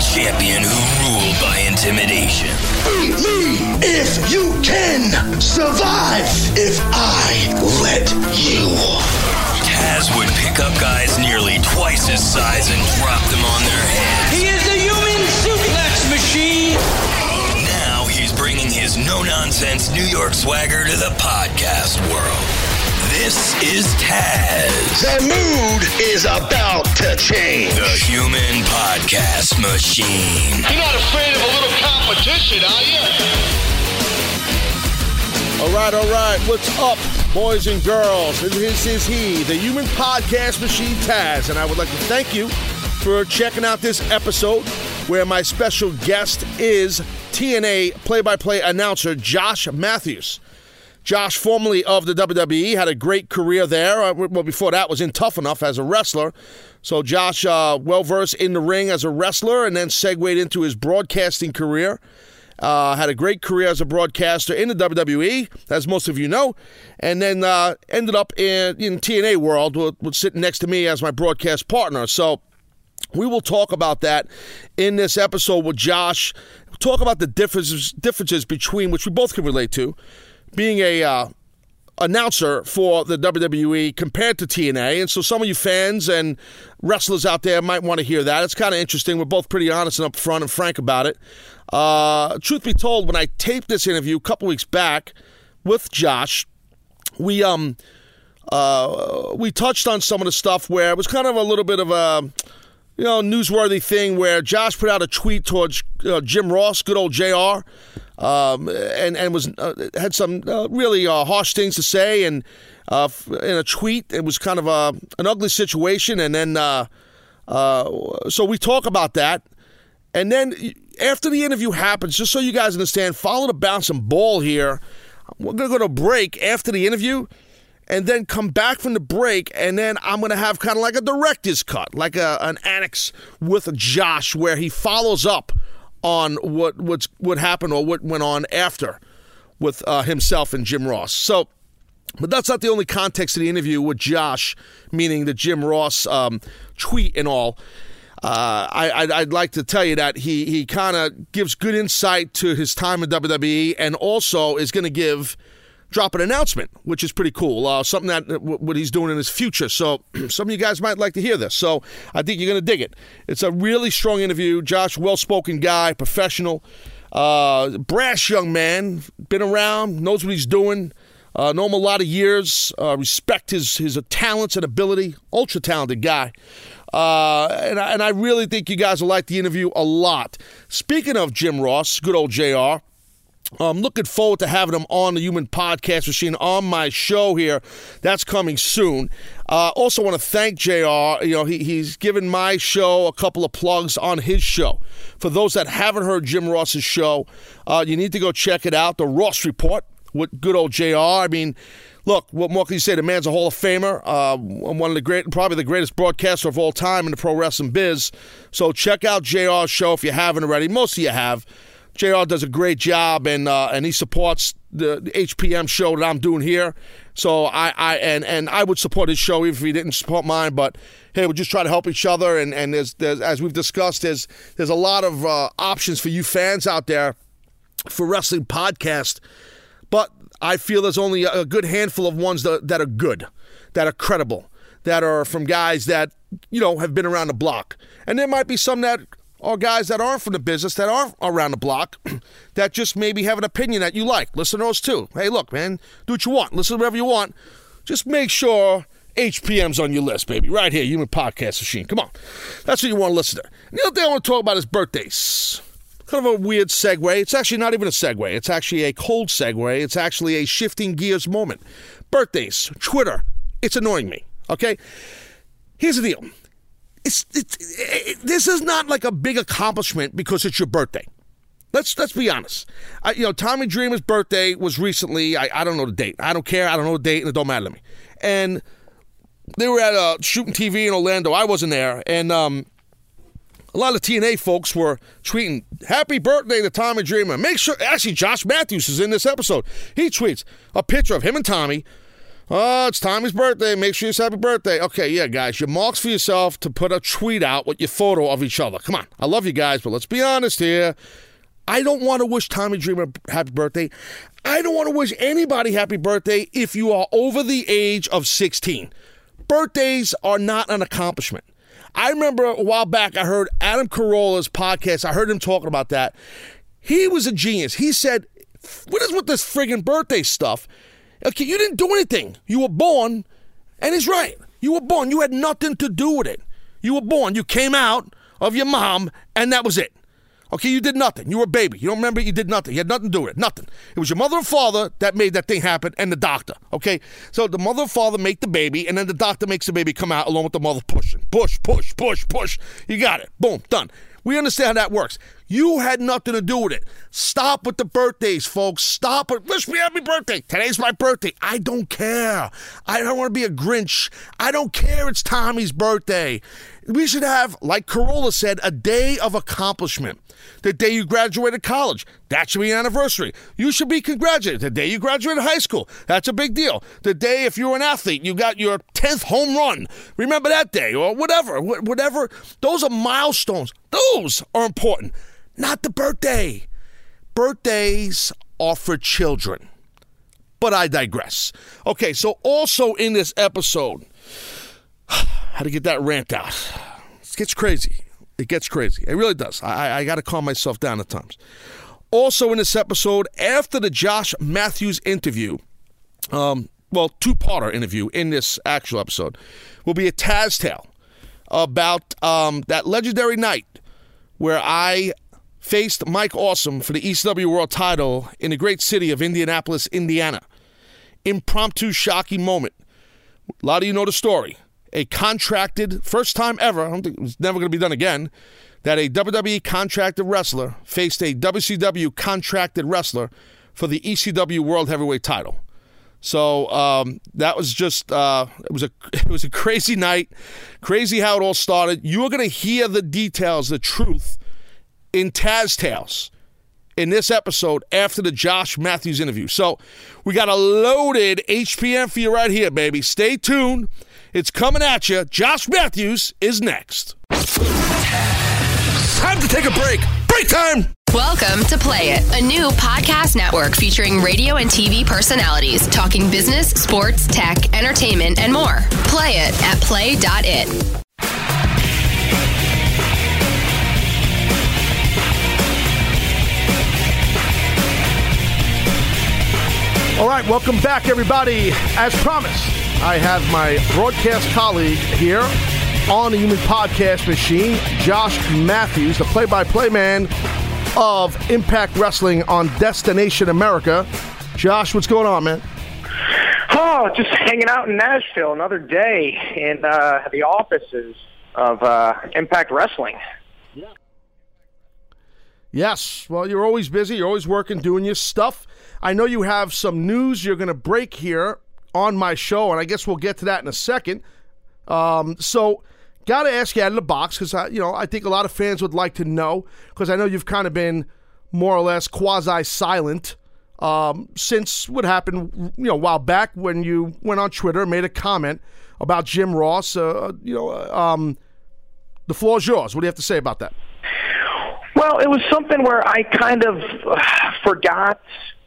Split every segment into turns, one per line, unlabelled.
champion who ruled by intimidation.
Beat me if you can. Survive if I let you.
Taz would pick up guys nearly twice his size and drop them on their heads.
He is the human suplex machine.
Now he's bringing his no-nonsense New York swagger to the podcast world. This is Taz.
The mood is about to change.
The human podcast machine.
You're not afraid of a little competition, are you?
All right. What's up, boys and girls? This is he, the human podcast machine, Taz. And I would like to thank you for checking out this episode where my special guest is TNA play-by-play announcer Josh Matthews. Josh, formerly of the WWE, had a great career there. Well, before that was in Tough Enough as a wrestler. So Josh, well-versed in the ring as a wrestler and then segued into his broadcasting career. Had a great career as a broadcaster in the WWE, as most of you know, and then ended up in TNA world, was sitting next to me as my broadcast partner. So we will talk about that in this episode with Josh. We'll talk about the differences between, which we both can relate to, being a announcer for the WWE compared to TNA. And so some of you fans and wrestlers out there might want to hear that. It's kind of interesting. We're both pretty honest and upfront and frank about it. Truth be told, when I taped this interview a couple weeks back with Josh, we touched on some of the stuff where it was kind of a little bit of a newsworthy thing where Josh put out a tweet towards Jim Ross, good old JR, and was had some really harsh things to say, and in a tweet it was kind of an ugly situation, and then so we talk about that, and then after the interview happens, just so you guys understand, follow the bouncing ball here. We're gonna go to break after the interview, and then come back from the break, and then I'm going to have kind of like a director's cut, like an annex with Josh where he follows up on what happened or what went on after with himself and Jim Ross. So, but that's not the only context of the interview with Josh, meaning the Jim Ross tweet and all. I'd like to tell you that he kind of gives good insight to his time in WWE and also is going to drop an announcement, which is pretty cool. Something that what he's doing in his future. So some of you guys might like to hear this. So I think you're going to dig it. It's a really strong interview. Josh, well-spoken guy, professional, brash young man, been around, knows what he's doing. Know him a lot of years. Respect his talents and ability. Ultra-talented guy. And I really think you guys will like the interview a lot. Speaking of Jim Ross, good old JR, I'm looking forward to having him on the Human Podcast Machine on my show here. That's coming soon. Also want to thank JR. He's given my show a couple of plugs on his show. For those that haven't heard Jim Ross's show, you need to go check it out, The Ross Report with good old JR. I mean, look, what more can you say? The man's a Hall of Famer, one of the probably the greatest broadcaster of all time in the pro wrestling biz. So check out JR's show if you haven't already. Most of you have. JR does a great job, and he supports the HPM show that I'm doing here. So I would support his show even if he didn't support mine. But hey, we just try to help each other, and there's as we've discussed, there's a lot of options for you fans out there for wrestling podcasts. But I feel there's only a good handful of ones that are good, that are credible, that are from guys that have been around the block, and there might be some that are guys that aren't from the business, that aren't around the block, that just maybe have an opinion that you like. Listen to those too. Hey, look, man, do what you want. Listen to whatever you want. Just make sure HPM's on your list, baby. Right here, Human Podcast Machine. Come on. That's what you want to listen to. And the other thing I want to talk about is birthdays. Kind of a weird segue. It's actually not even a segue. It's actually a cold segue. It's actually a shifting gears moment. Birthdays, Twitter, it's annoying me, okay? Here's the deal. This is not like a big accomplishment because it's your birthday. Let's be honest. Tommy Dreamer's birthday was recently. I don't know the date. I don't care. I don't know the date, and it don't matter to me. And they were at Shooting TV in Orlando. I wasn't there, and a lot of TNA folks were tweeting, "Happy birthday to Tommy Dreamer." Make sure. Actually, Josh Matthews is in this episode. He tweets a picture of him and Tommy Oh, it's Tommy's birthday. Make sure it's happy birthday. Okay, yeah, guys, your marks for yourself to put a tweet out with your photo of each other. Come on. I love you guys, but let's be honest here. I don't want to wish Tommy Dreamer happy birthday. I don't want to wish anybody happy birthday if you are over the age of 16. Birthdays are not an accomplishment. I remember a while back I heard Adam Carolla's podcast. I heard him talking about that. He was a genius. He said, what is with this friggin' birthday stuff? Okay, you didn't do anything. You were born, and he's right. You were born. You had nothing to do with it. You were born. You came out of your mom, and that was it. Okay, you did nothing. You were a baby. You don't remember? You did nothing. You had nothing to do with it. Nothing. It was your mother and father that made that thing happen, and the doctor. Okay? So the mother and father make the baby, and then the doctor makes the baby come out along with the mother pushing. Push, push, push, push. You got it. Boom. Done. We understand how that works. You had nothing to do with it. Stop with the birthdays, folks. Stop it. Wish me happy birthday. Today's my birthday. I don't care. I don't want to be a Grinch. I don't care. It's Tommy's birthday. We should have, like Carolla said, a day of accomplishment. The day you graduated college, that should be an anniversary. You should be congratulated. The day you graduated high school, that's a big deal. The day, if you're an athlete, you got your 10th home run. Remember that day or whatever. Whatever. Those are milestones. Those are important, not the birthday. Birthdays are for children. But I digress. Okay, so also in this episode, how to get that rant out. It gets crazy. It gets crazy. It really does. I got to calm myself down at times. Also in this episode, after the Josh Matthews interview, two-parter interview in this actual episode, will be a Taz tale about that legendary night where I faced Mike Awesome for the ECW World title in the great city of Indianapolis, Indiana. Impromptu, shocking moment. A lot of you know the story. A contracted, first time ever, I don't think it was never going to be done again, that a WWE contracted wrestler faced a WCW contracted wrestler for the ECW World Heavyweight title. So that was just, it was a crazy night, crazy how it all started. You are going to hear the details, the truth, in Taz Tales in this episode after the Josh Matthews interview. So we got a loaded HPM for you right here, baby. Stay tuned. It's coming at you. Josh Matthews is next. Time to take a break. Break time!
Welcome to Play It, a new podcast network featuring radio and TV personalities talking business, sports, tech, entertainment, and more. Play it at play.it.
All right, welcome back, everybody. As promised, I have my broadcast colleague here on the Human Podcast Machine, Josh Matthews, the play-by-play man of Impact Wrestling on Destination America. Josh, what's going on, man?
Oh, just hanging out in Nashville, another day in the offices of Impact Wrestling.
Yeah. Yes, well, you're always busy. You're always working, doing your stuff. I know you have some news you're going to break here on my show, and I guess we'll get to that in a second. So, got to ask you out of the box, because I think a lot of fans would like to know, because I know you've kind of been more or less quasi-silent since what happened, a while back when you went on Twitter and made a comment about Jim Ross. The floor is yours. What do you have to say about that?
Well, it was something where I kind of forgot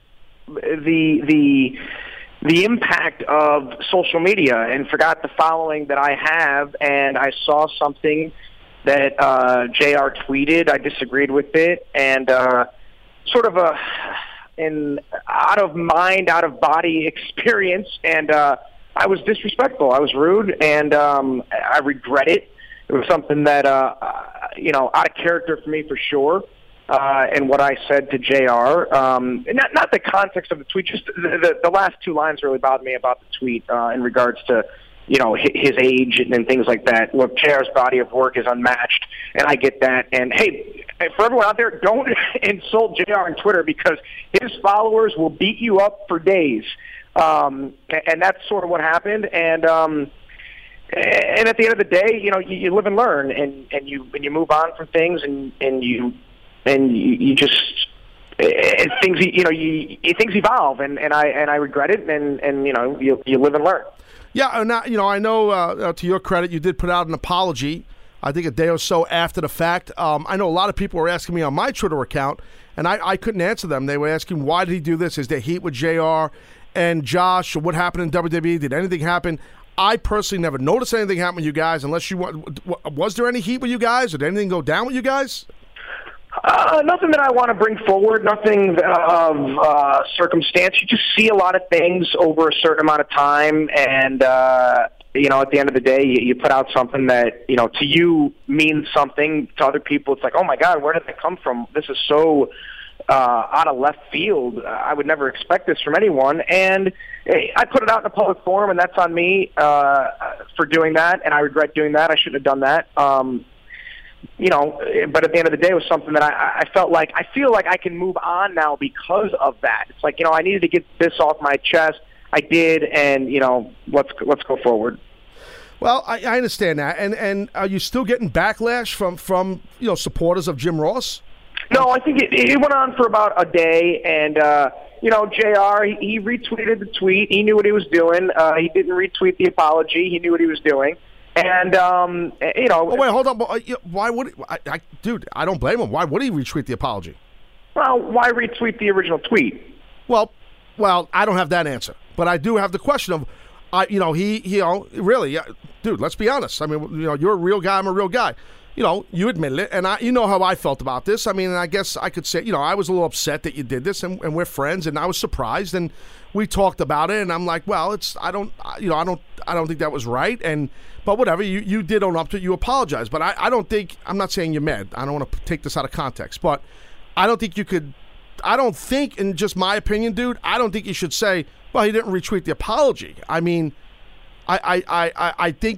the impact of social media and forgot the following that I have, and I saw something that JR tweeted. I disagreed with it, and sort of an out-of-mind, out-of-body experience, and I was disrespectful. I was rude, and I regret it. It was something that, out of character for me for sure. And what I said to JR, not the context of the tweet, just the last two lines really bothered me about the tweet in regards to, his age and things like that. Look, JR's body of work is unmatched, and I get that. And, hey, for everyone out there, don't insult JR on Twitter, because his followers will beat you up for days. And that's sort of what happened. And at the end of the day, you live and learn, and you move on from things, and you just things things evolve, and I regret it, and you live and learn.
Yeah, and I know to your credit, you did put out an apology, I think a day or so after the fact. I know a lot of people were asking me on my Twitter account, and I couldn't answer them. They were asking, why did he do this? Is there heat with JR and Josh? Or what happened in WWE? Did anything happen? I personally never noticed anything happen with you guys, unless you was there any heat with you guys? Or did anything go down with you guys?
Nothing that I want to bring forward, nothing of circumstance. You just see a lot of things over a certain amount of time, and at the end of the day, you put out something that, to you means something. To other people, it's like, oh my God, where did that come from? This is so out of left field. I would never expect this from anyone. And I put it out in a public forum, and that's on me for doing that, and I regret doing that. I shouldn't have done that. But at the end of the day, it was something that I feel like I can move on now because of that. It's like, I needed to get this off my chest. I did, and let's go forward.
Well, I understand that, and are you still getting backlash from supporters of Jim Ross?
No, I think it went on for about a day, and JR, he retweeted the tweet. He knew what he was doing. He didn't retweet the apology. He knew what he was doing. And, Oh,
wait, hold on. Why would dude, I don't blame him. Why would he retweet the apology?
Well, why retweet the original tweet?
Well, I don't have that answer. But I do have the question of, really, dude, let's be honest. I mean, you're a real guy. I'm a real guy. You admitted it, and you know how I felt about this. I mean, I guess I could say, I was a little upset that you did this, and we're friends, and I was surprised, and we talked about it, and I'm like, well, I don't think that was right, but whatever, you did own up to it, you apologize, but I don't think, I'm not saying you're mad, I don't want to take this out of context, but I don't think in just my opinion, dude, I don't think you should say, well, he didn't retweet the apology. I mean, I think,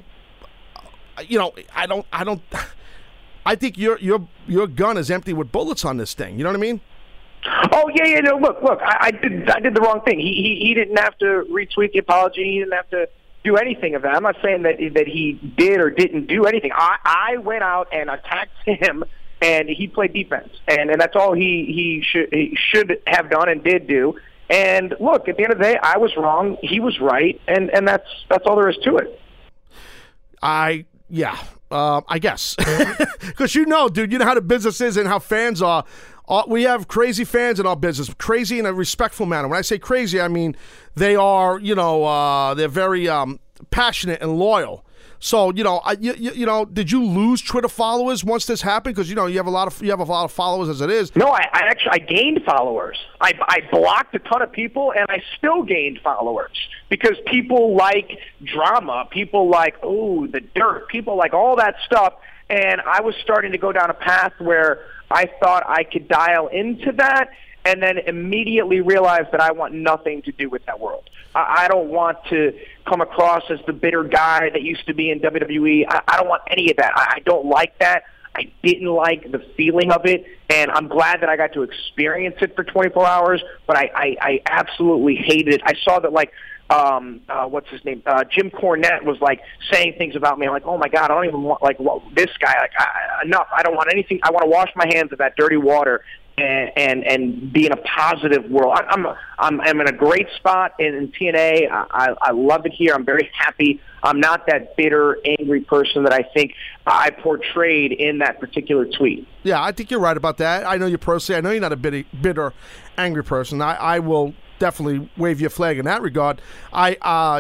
I think your gun is empty with bullets on this thing. You know what I mean?
Oh yeah. No, look. I did the wrong thing. He didn't have to retweet the apology. He didn't have to do anything of that. I'm not saying that he did or didn't do anything. I went out and attacked him, and he played defense, and that's all he should have done and did do. And look, at the end of the day, I was wrong. He was right, and that's all there is to it.
I guess. Because dude, you know how the business is and how fans are. We have crazy fans in our business, crazy in a respectful manner. When I say crazy, I mean they are, they're very passionate and loyal. So, did you lose Twitter followers once this happened? Because you have a lot of followers as it is.
No, I gained followers. I blocked a ton of people, and I still gained followers because people like drama, people like the dirt, people like all that stuff. And I was starting to go down a path where I thought I could dial into that, and then immediately realized that I want nothing to do with that world. I don't want to come across as the bitter guy that used to be in WWE. I don't want any of that. I don't like that. I didn't like the feeling of it, and I'm glad that I got to experience it for 24 hours, but I absolutely hated it. I saw that, what's his name? Jim Cornette was, saying things about me. I'm like, oh, my God, I don't even want, this guy. Enough. I don't want anything. I want to wash my hands of that dirty water and be in a positive world. I'm in a great spot in TNA. I love it here. I'm very happy. I'm not that bitter, angry person that I think I portrayed in that particular tweet.
Yeah, I think you're right about that. I know you personally. I know you're not a bitter, angry person. I will definitely wave your flag in that regard. But I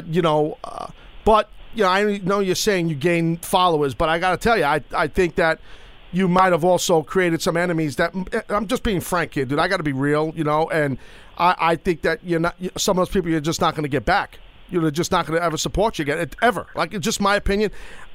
know you're saying you gain followers, but I got to tell you, I think that you might have also created some enemies that, I'm just being frank here, dude. I got to be real, and I think that some of those people you're just not going to get back. You're just not going to ever support you again, ever. It's just my opinion.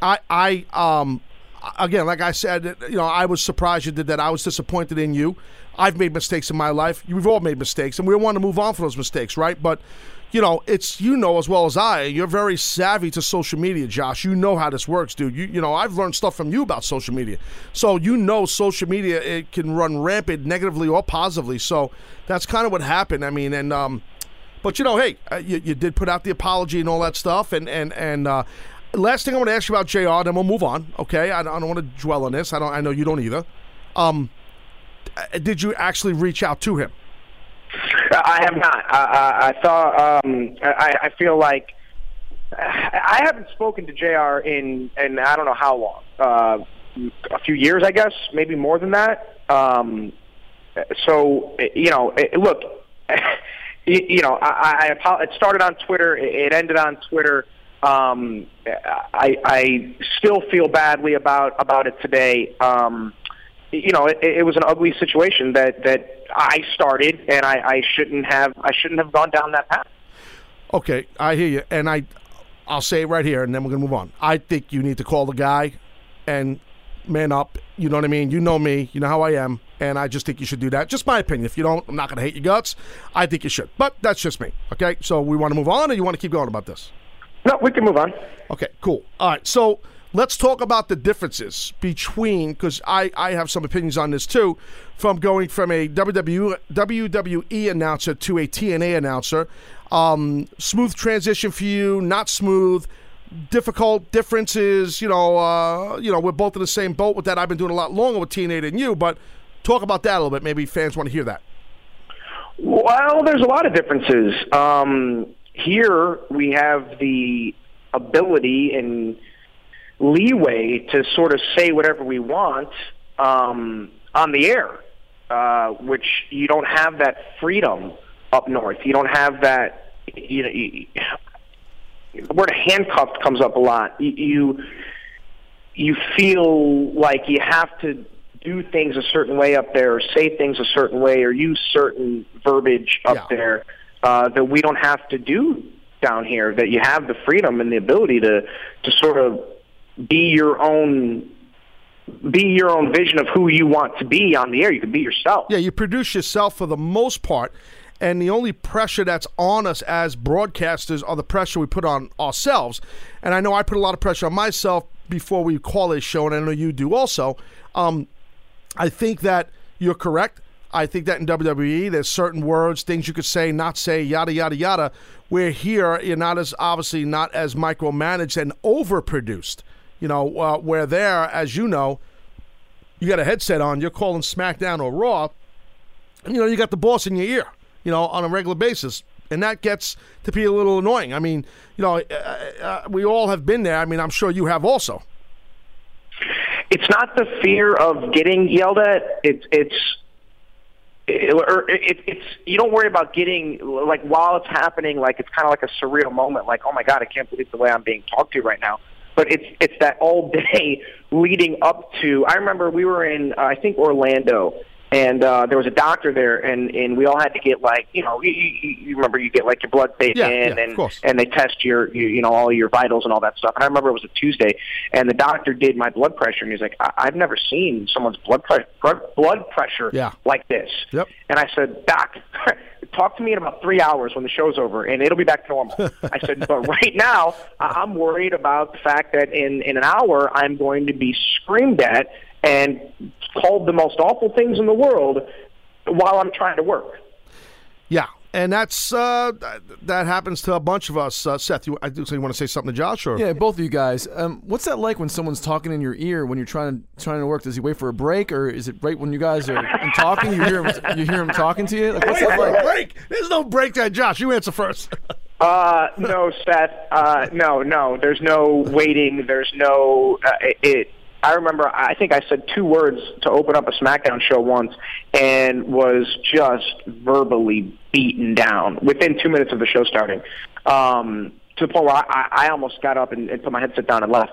Again, like I said, I was surprised you did that. I was disappointed in you. I've made mistakes in my life. We've all made mistakes, and we want to move on from those mistakes, right? But it's as well as I. You're very savvy to social media, Josh. You know how this works, dude. I've learned stuff from you about social media. So social media, it can run rampant negatively or positively. So that's kind of what happened. I mean, but hey, you did put out the apology and all that stuff. And last thing I want to ask you about JR, then we'll move on. Okay, I don't want to dwell on this. I know you don't either. Did you actually reach out to him?
I have not. I thought. I feel like I haven't spoken to JR in I don't know how long. A few years, I guess, maybe more than that. So look, it started on Twitter. It ended on Twitter. I still feel badly about it today. It was an ugly situation that I started, and I shouldn't have gone down that path.
Okay, I hear you, and I'll say it right here, and then we're gonna move on. I think you need to call the guy and man up. You know what I mean? You know me. You know how I am, and I just think you should do that. Just my opinion. If you don't, I'm not gonna hate your guts. I think you should, but that's just me. Okay, so we want to move on, or you want to keep going about this?
No, we can move on.
Okay, cool. All right, so let's talk about the differences between, because I have some opinions on this too, from going from a WWE announcer to a TNA announcer. Smooth transition for you, not smooth, difficult differences. We're both in the same boat with that. I've been doing a lot longer with TNA than you, but talk about that a little bit. Maybe fans want to hear that.
Well, there's a lot of differences. Here we have the ability and leeway to sort of say whatever we want on the air, which you don't have that freedom up north. You don't have that. The word handcuffed comes up a lot. You feel like you have to do things a certain way up there, or say things a certain way, or use certain verbiage up there that we don't have to do down here. That you have the freedom and the ability to sort of be your own vision of who you want to be on the air. You can be yourself.
Yeah, you produce yourself for the most part, and the only pressure that's on us as broadcasters are the pressure we put on ourselves. And I know I put a lot of pressure on myself before we call a show, and I know you do also. I think that you're correct. I think that in WWE, there's certain words, things you could say, not say, yada, yada, yada, where here you're not as micromanaged and overproduced. Where there, as you know, you got a headset on, you're calling SmackDown or Raw, and, you got the boss in your ear, on a regular basis. And that gets to be a little annoying. I mean, we all have been there. I mean, I'm sure you have also.
It's not the fear of getting yelled at. It's you don't worry about getting, like, while it's happening, like, it's kind of like a surreal moment, like, oh my God, I can't believe the way I'm being talked to right now. But it's that all day leading up to. I remember we were in I think Orlando, and there was a doctor there, and we all had to get, like, you remember you get, like, your blood taken and they test your all your vitals and all that stuff. And I remember it was a Tuesday, and the doctor did my blood pressure, and he's like, I've never seen someone's blood pressure like this.
Yep.
And I said, Doc, talk to me in about 3 hours when the show's over, and it'll be back to normal. I said, but right now, I'm worried about the fact that in an hour I'm going to be screamed at and called the most awful things in the world while I'm trying to work.
Yeah, and that's that happens to a bunch of us. Seth, you want to say something to Josh? Or?
Yeah, both of you guys. What's that like when someone's talking in your ear when you're trying to work? Does he wait for a break, or is it right when you guys are talking? You hear him talking to you? Like, what's that like?
Break? There's no break there, Josh. You answer first.
No, Seth. No. There's no waiting. There's no I remember, I think I said 2 words to open up a SmackDown show once and was just verbally beaten down within 2 minutes of the show starting, to the point where I almost got up and put my headset down and left.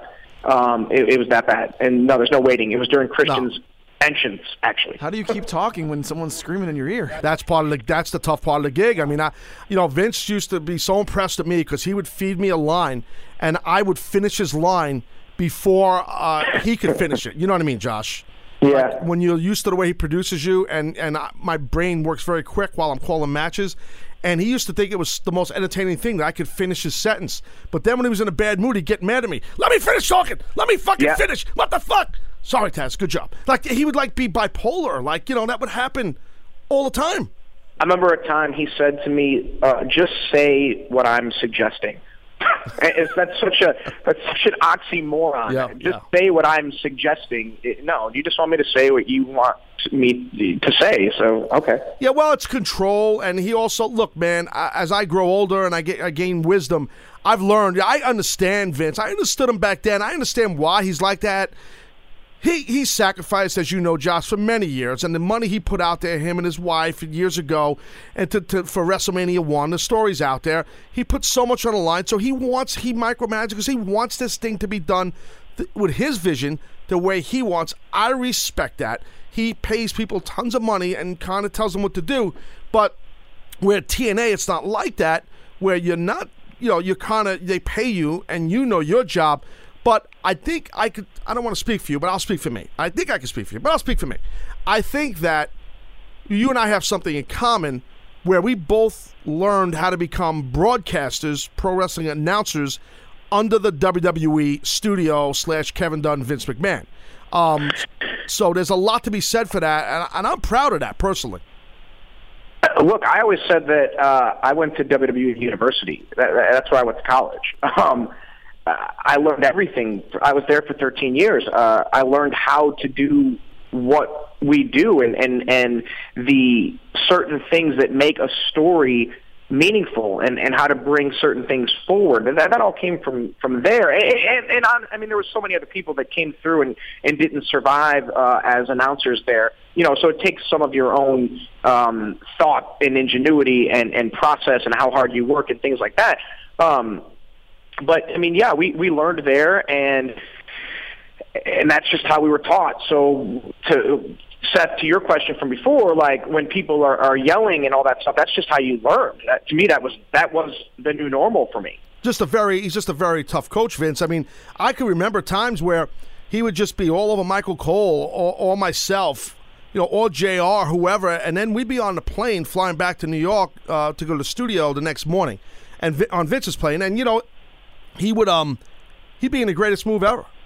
It was that bad. And no, there's no waiting. It was during Christian's entrance, actually.
How do you keep talking when someone's screaming in your ear?
That's the tough part of the gig. I mean, Vince used to be so impressed with me because he would feed me a line, and I would finish his line before he could finish it. You know what I mean, Josh?
Yeah.
Like, when you're used to the way he produces you, and my brain works very quick while I'm calling matches, and he used to think it was the most entertaining thing that I could finish his sentence. But then when he was in a bad mood, he'd get mad at me. Let me finish talking. Let me fucking finish. What the fuck? Sorry, Taz. Good job. Like, he would, like, be bipolar. Like, that would happen all the time.
I remember a time he said to me, just say what I'm suggesting. That's such an oxymoron. Say what I'm suggesting. No, you just want me to say what you want me to say. So, okay.
Yeah, well, it's control, and he also, look, man, as I grow older and I gain wisdom, I've learned, I understand Vince. I understood him back then. I understand why he's like that. He sacrificed, as you know, Josh, for many years, and the money he put out there, him and his wife years ago, and for WrestleMania 1, the story's out there. He put so much on the line, so he micromanages because he wants this thing to be done with his vision the way he wants. I respect that. He pays people tons of money and kind of tells them what to do, but where TNA, it's not like that, where you're not, you're kind of, they pay you and you know your job. But I think I don't want to speak for you, but I'll speak for me. I think I can speak for you, but I'll speak for me. I think that you and I have something in common where we both learned how to become broadcasters, pro wrestling announcers under the WWE studio / Kevin Dunn, Vince McMahon. So there's a lot to be said for that, and I'm proud of that personally.
Look, I always said that I went to WWE University. That's where I went to college. I learned everything. I was there for 13 years. I learned how to do what we do and the certain things that make a story meaningful and how to bring certain things forward. And that all came from there. I mean, there were so many other people that came through and didn't survive as announcers there. So it takes some of your own thought and ingenuity and process and how hard you work and things like that. But I mean, yeah, we learned there, and that's just how we were taught. So Seth, to your question from before, like when people are yelling and all that stuff, that's just how you learn. To me, that was the new normal for me.
He's just a very tough coach, Vince. I mean, I can remember times where he would just be all over Michael Cole or myself, or JR, whoever, and then we'd be on the plane flying back to New York to go to the studio the next morning, and on Vince's plane, and he would he'd be in the greatest mood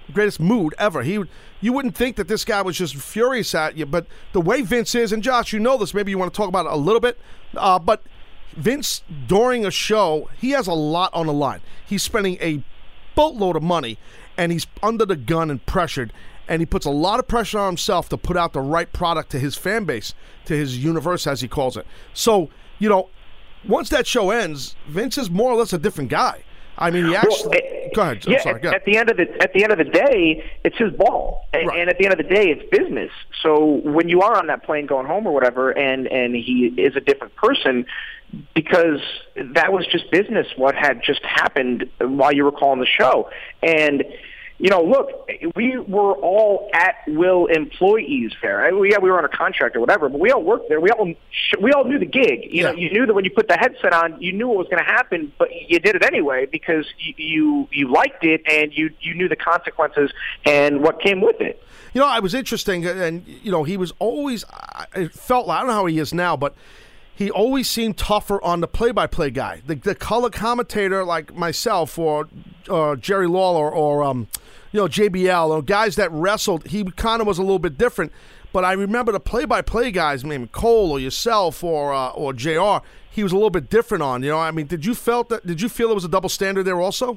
ever. You wouldn't think that this guy was just furious at you, but the way Vince is, and Josh, you know this, maybe you want to talk about it a little bit, but Vince, during a show, he has a lot on the line. He's spending a boatload of money, and he's under the gun and pressured, and he puts a lot of pressure on himself to put out the right product to his fan base, to his universe, as he calls it. So, once that show ends, Vince is more or less a different guy. I mean, he actually. Go ahead. I'm sorry. Go ahead.
At the end of the day, it's his ball,
Right.
And at the end of the day, it's business. So when you are on that plane going home or whatever, and he is a different person, because that was just business. What had just happened while you were calling the show, and. Look, we were all at-will employees there. We were on a contract or whatever, but we all worked there. We all knew the gig. You knew that when you put the headset on, you knew what was going to happen, but you did it anyway because you liked it and you knew the consequences and what came with it.
I was interesting, and he was always. It felt like, I don't know how he is now, but he always seemed tougher on the play-by-play guy, the color commentator like myself or Jerry Lawler or JBL or guys that wrestled. He kind of was a little bit different, but I remember the play-by-play guys, maybe Cole or yourself or JR. He was a little bit different on. I mean, did you feel there was a double standard there also?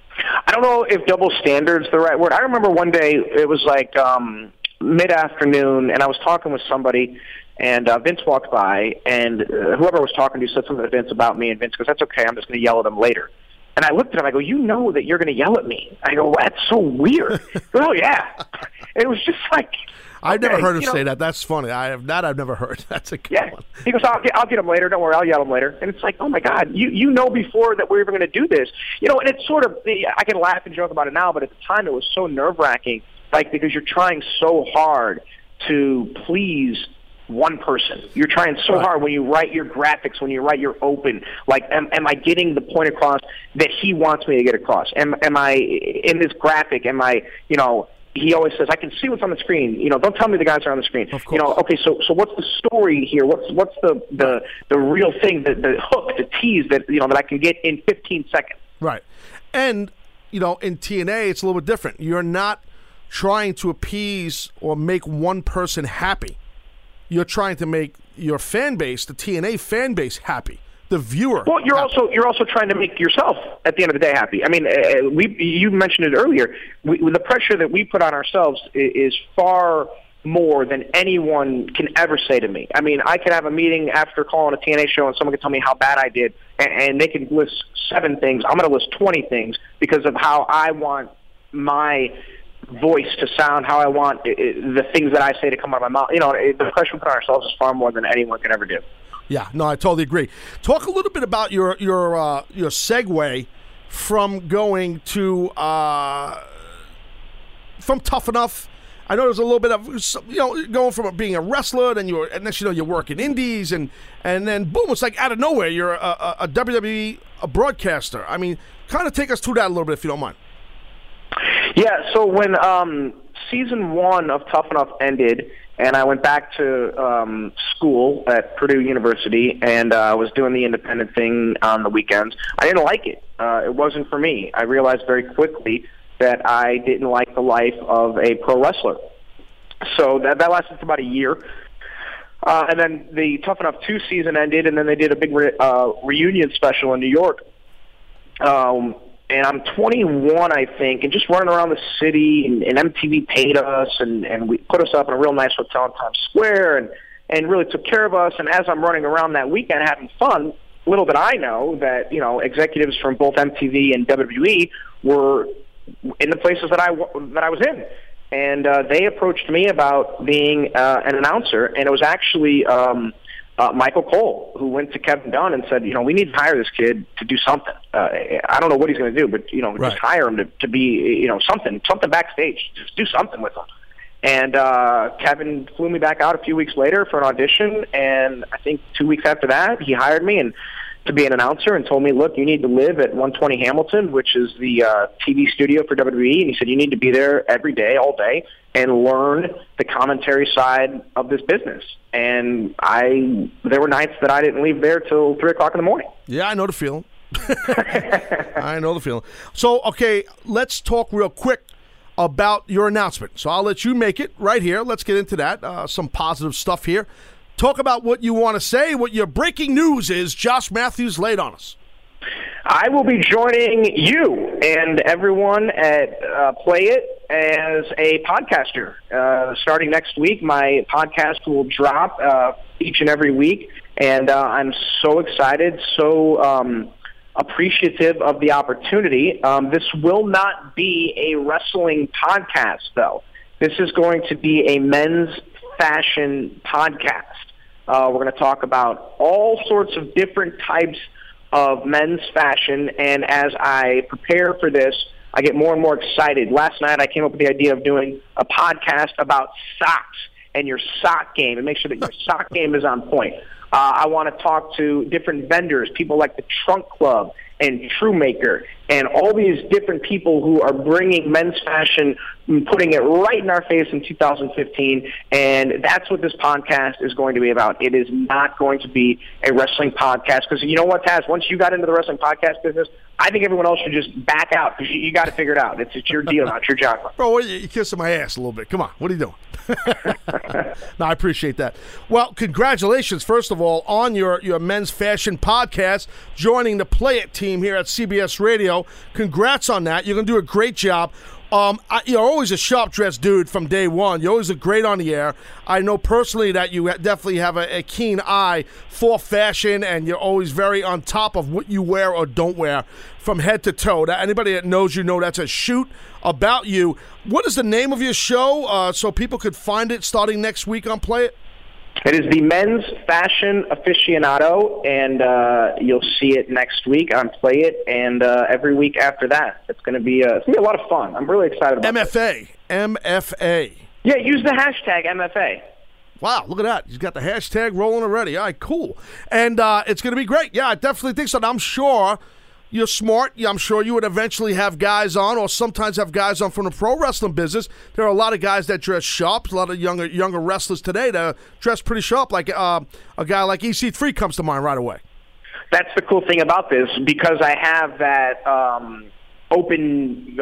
I don't know if double standard's the right word. I remember one day it was like mid-afternoon, and I was talking with somebody. And Vince walked by, and whoever I was talking to said something to Vince about me, and Vince goes, "That's okay, I'm just going to yell at him later." And I looked at him, I go, "You know that you're going to yell at me." I go, "That's so weird." Oh, yeah. It was just like...
I've never heard him say that. That's funny. I've never heard. That's a good one.
He goes, I'll get him later. Don't worry, I'll yell him later. And it's like, oh, my God, you know before that we're even going to do this. And it's sort of... I can laugh and joke about it now, but at the time it was so nerve-wracking, because you're trying so hard to please one person. You're trying so hard when you write your graphics, when you write your open. Like, am I getting the point across that he wants me to get across? Am I in this graphic? Am I, he always says, I can see what's on the screen. Don't tell me the guys are on the screen.
Of course.
Okay, so what's the story here? What's the real thing, the hook, the tease that that I can get in 15 seconds?
Right. And in TNA, it's a little bit different. You're not trying to appease or make one person happy. You're trying to make your fan base, the TNA fan base, happy. The viewer.
Well, you're also trying to make yourself at the end of the day happy. I mean, you mentioned it earlier. The pressure that we put on ourselves is far more than anyone can ever say to me. I mean, I could have a meeting after calling a TNA show and someone could tell me how bad I did, and they could list 7 things. I'm going to list 20 things because of how I want my voice to sound, how I want the things that I say to come out of my mouth. You know, the pressure we put on ourselves is far more than anyone can ever do.
Yeah, no, I totally agree. Talk a little bit about your segue from going to from Tough Enough. I know there's a little bit of, going from being a wrestler, and next you work in indies, and then boom, it's like out of nowhere you're a WWE broadcaster. I mean, kind of take us through that a little bit if you don't mind.
Yeah, so when season 1 of Tough Enough ended, and I went back to school at Purdue University, and I was doing the independent thing on the weekends, I didn't like it. It wasn't for me. I realized very quickly that I didn't like the life of a pro wrestler. So that lasted for about a year. And then the Tough Enough 2 season ended, and then they did a big reunion special in New York. And I'm 21, I think, and just running around the city, and MTV paid us, and we put us up in a real nice hotel in Times Square, and really took care of us. And as I'm running around that weekend having fun, little did I know that, executives from both MTV and WWE were in the places that I was in. And they approached me about being an announcer, and it was actually Michael Cole, who went to Kevin Dunn and said, we need to hire this kid to do something. I don't know what he's going to do, but,
right.
Just hire him to be, something backstage. Just do something with him. And Kevin flew me back out a few weeks later for an audition, and I think 2 weeks after that, he hired me and to be an announcer and told me, look, you need to live at 120 Hamilton, which is the TV studio for WWE, and he said you need to be there every day, all day, and learn the commentary side of this business. And there were nights that I didn't leave there till 3 o'clock in the morning.
Yeah, I know the feeling. I know the feeling. So, okay, let's talk real quick about your announcement. So I'll let you make it right here. Let's get into that. Some positive stuff here. Talk about what you want to say, what your breaking news is. Josh Matthews laid on us.
I will be joining you and everyone at Play It as a podcaster. Starting next week, my podcast will drop each and every week, and I'm so excited, so appreciative of the opportunity. This will not be a wrestling podcast, though. This is going to be a men's fashion podcast. We're going to talk about all sorts of different types of men's fashion, and as I prepare for this, I get more and more excited. Last night I came up with the idea of doing a podcast about socks and your sock game, and make sure that your sock game is on point. I want to talk to different vendors, people like the Trunk Club and Truemaker, and all these different people who are bringing men's fashion and putting it right in our face in 2015, and that's what this podcast is going to be about. It is not going to be a wrestling podcast, because you know what, Taz? Once you got into the wrestling podcast business, I think everyone else should just back out, because you got to figure it out. It's your deal, not your genre.
Bro, you're kissing my ass a little bit. Come on, what are you doing? No, I appreciate that. Well, congratulations, first of all, on your men's fashion podcast, joining the Play It team here at CBS Radio. Congrats on that. You're going to do a great job. You're always a sharp-dressed dude from day one. You always look great on the air. I know personally that you definitely have a keen eye for fashion, and you're always very on top of what you wear or don't wear from head to toe. Anybody that knows you know that's a shoot about you. What is the name of your show so people could find it starting next week on Play It?
It is the Men's Fashion Aficionado, and you'll see it next week on Play It, and every week after that. It's going to be a lot of fun. I'm really excited about it. MFA. Yeah, use the hashtag MFA.
Wow, look at that. He's got the hashtag rolling already. All right, cool. And it's going to be great. Yeah, I definitely think so. And I'm sure you're smart. Yeah, I'm sure you would eventually have guys on, or sometimes have guys on from the pro wrestling business. There are a lot of guys that dress sharp. A lot of younger wrestlers today that dress pretty sharp. Like a guy like EC3 comes to mind right away.
That's the cool thing about this, because I have that open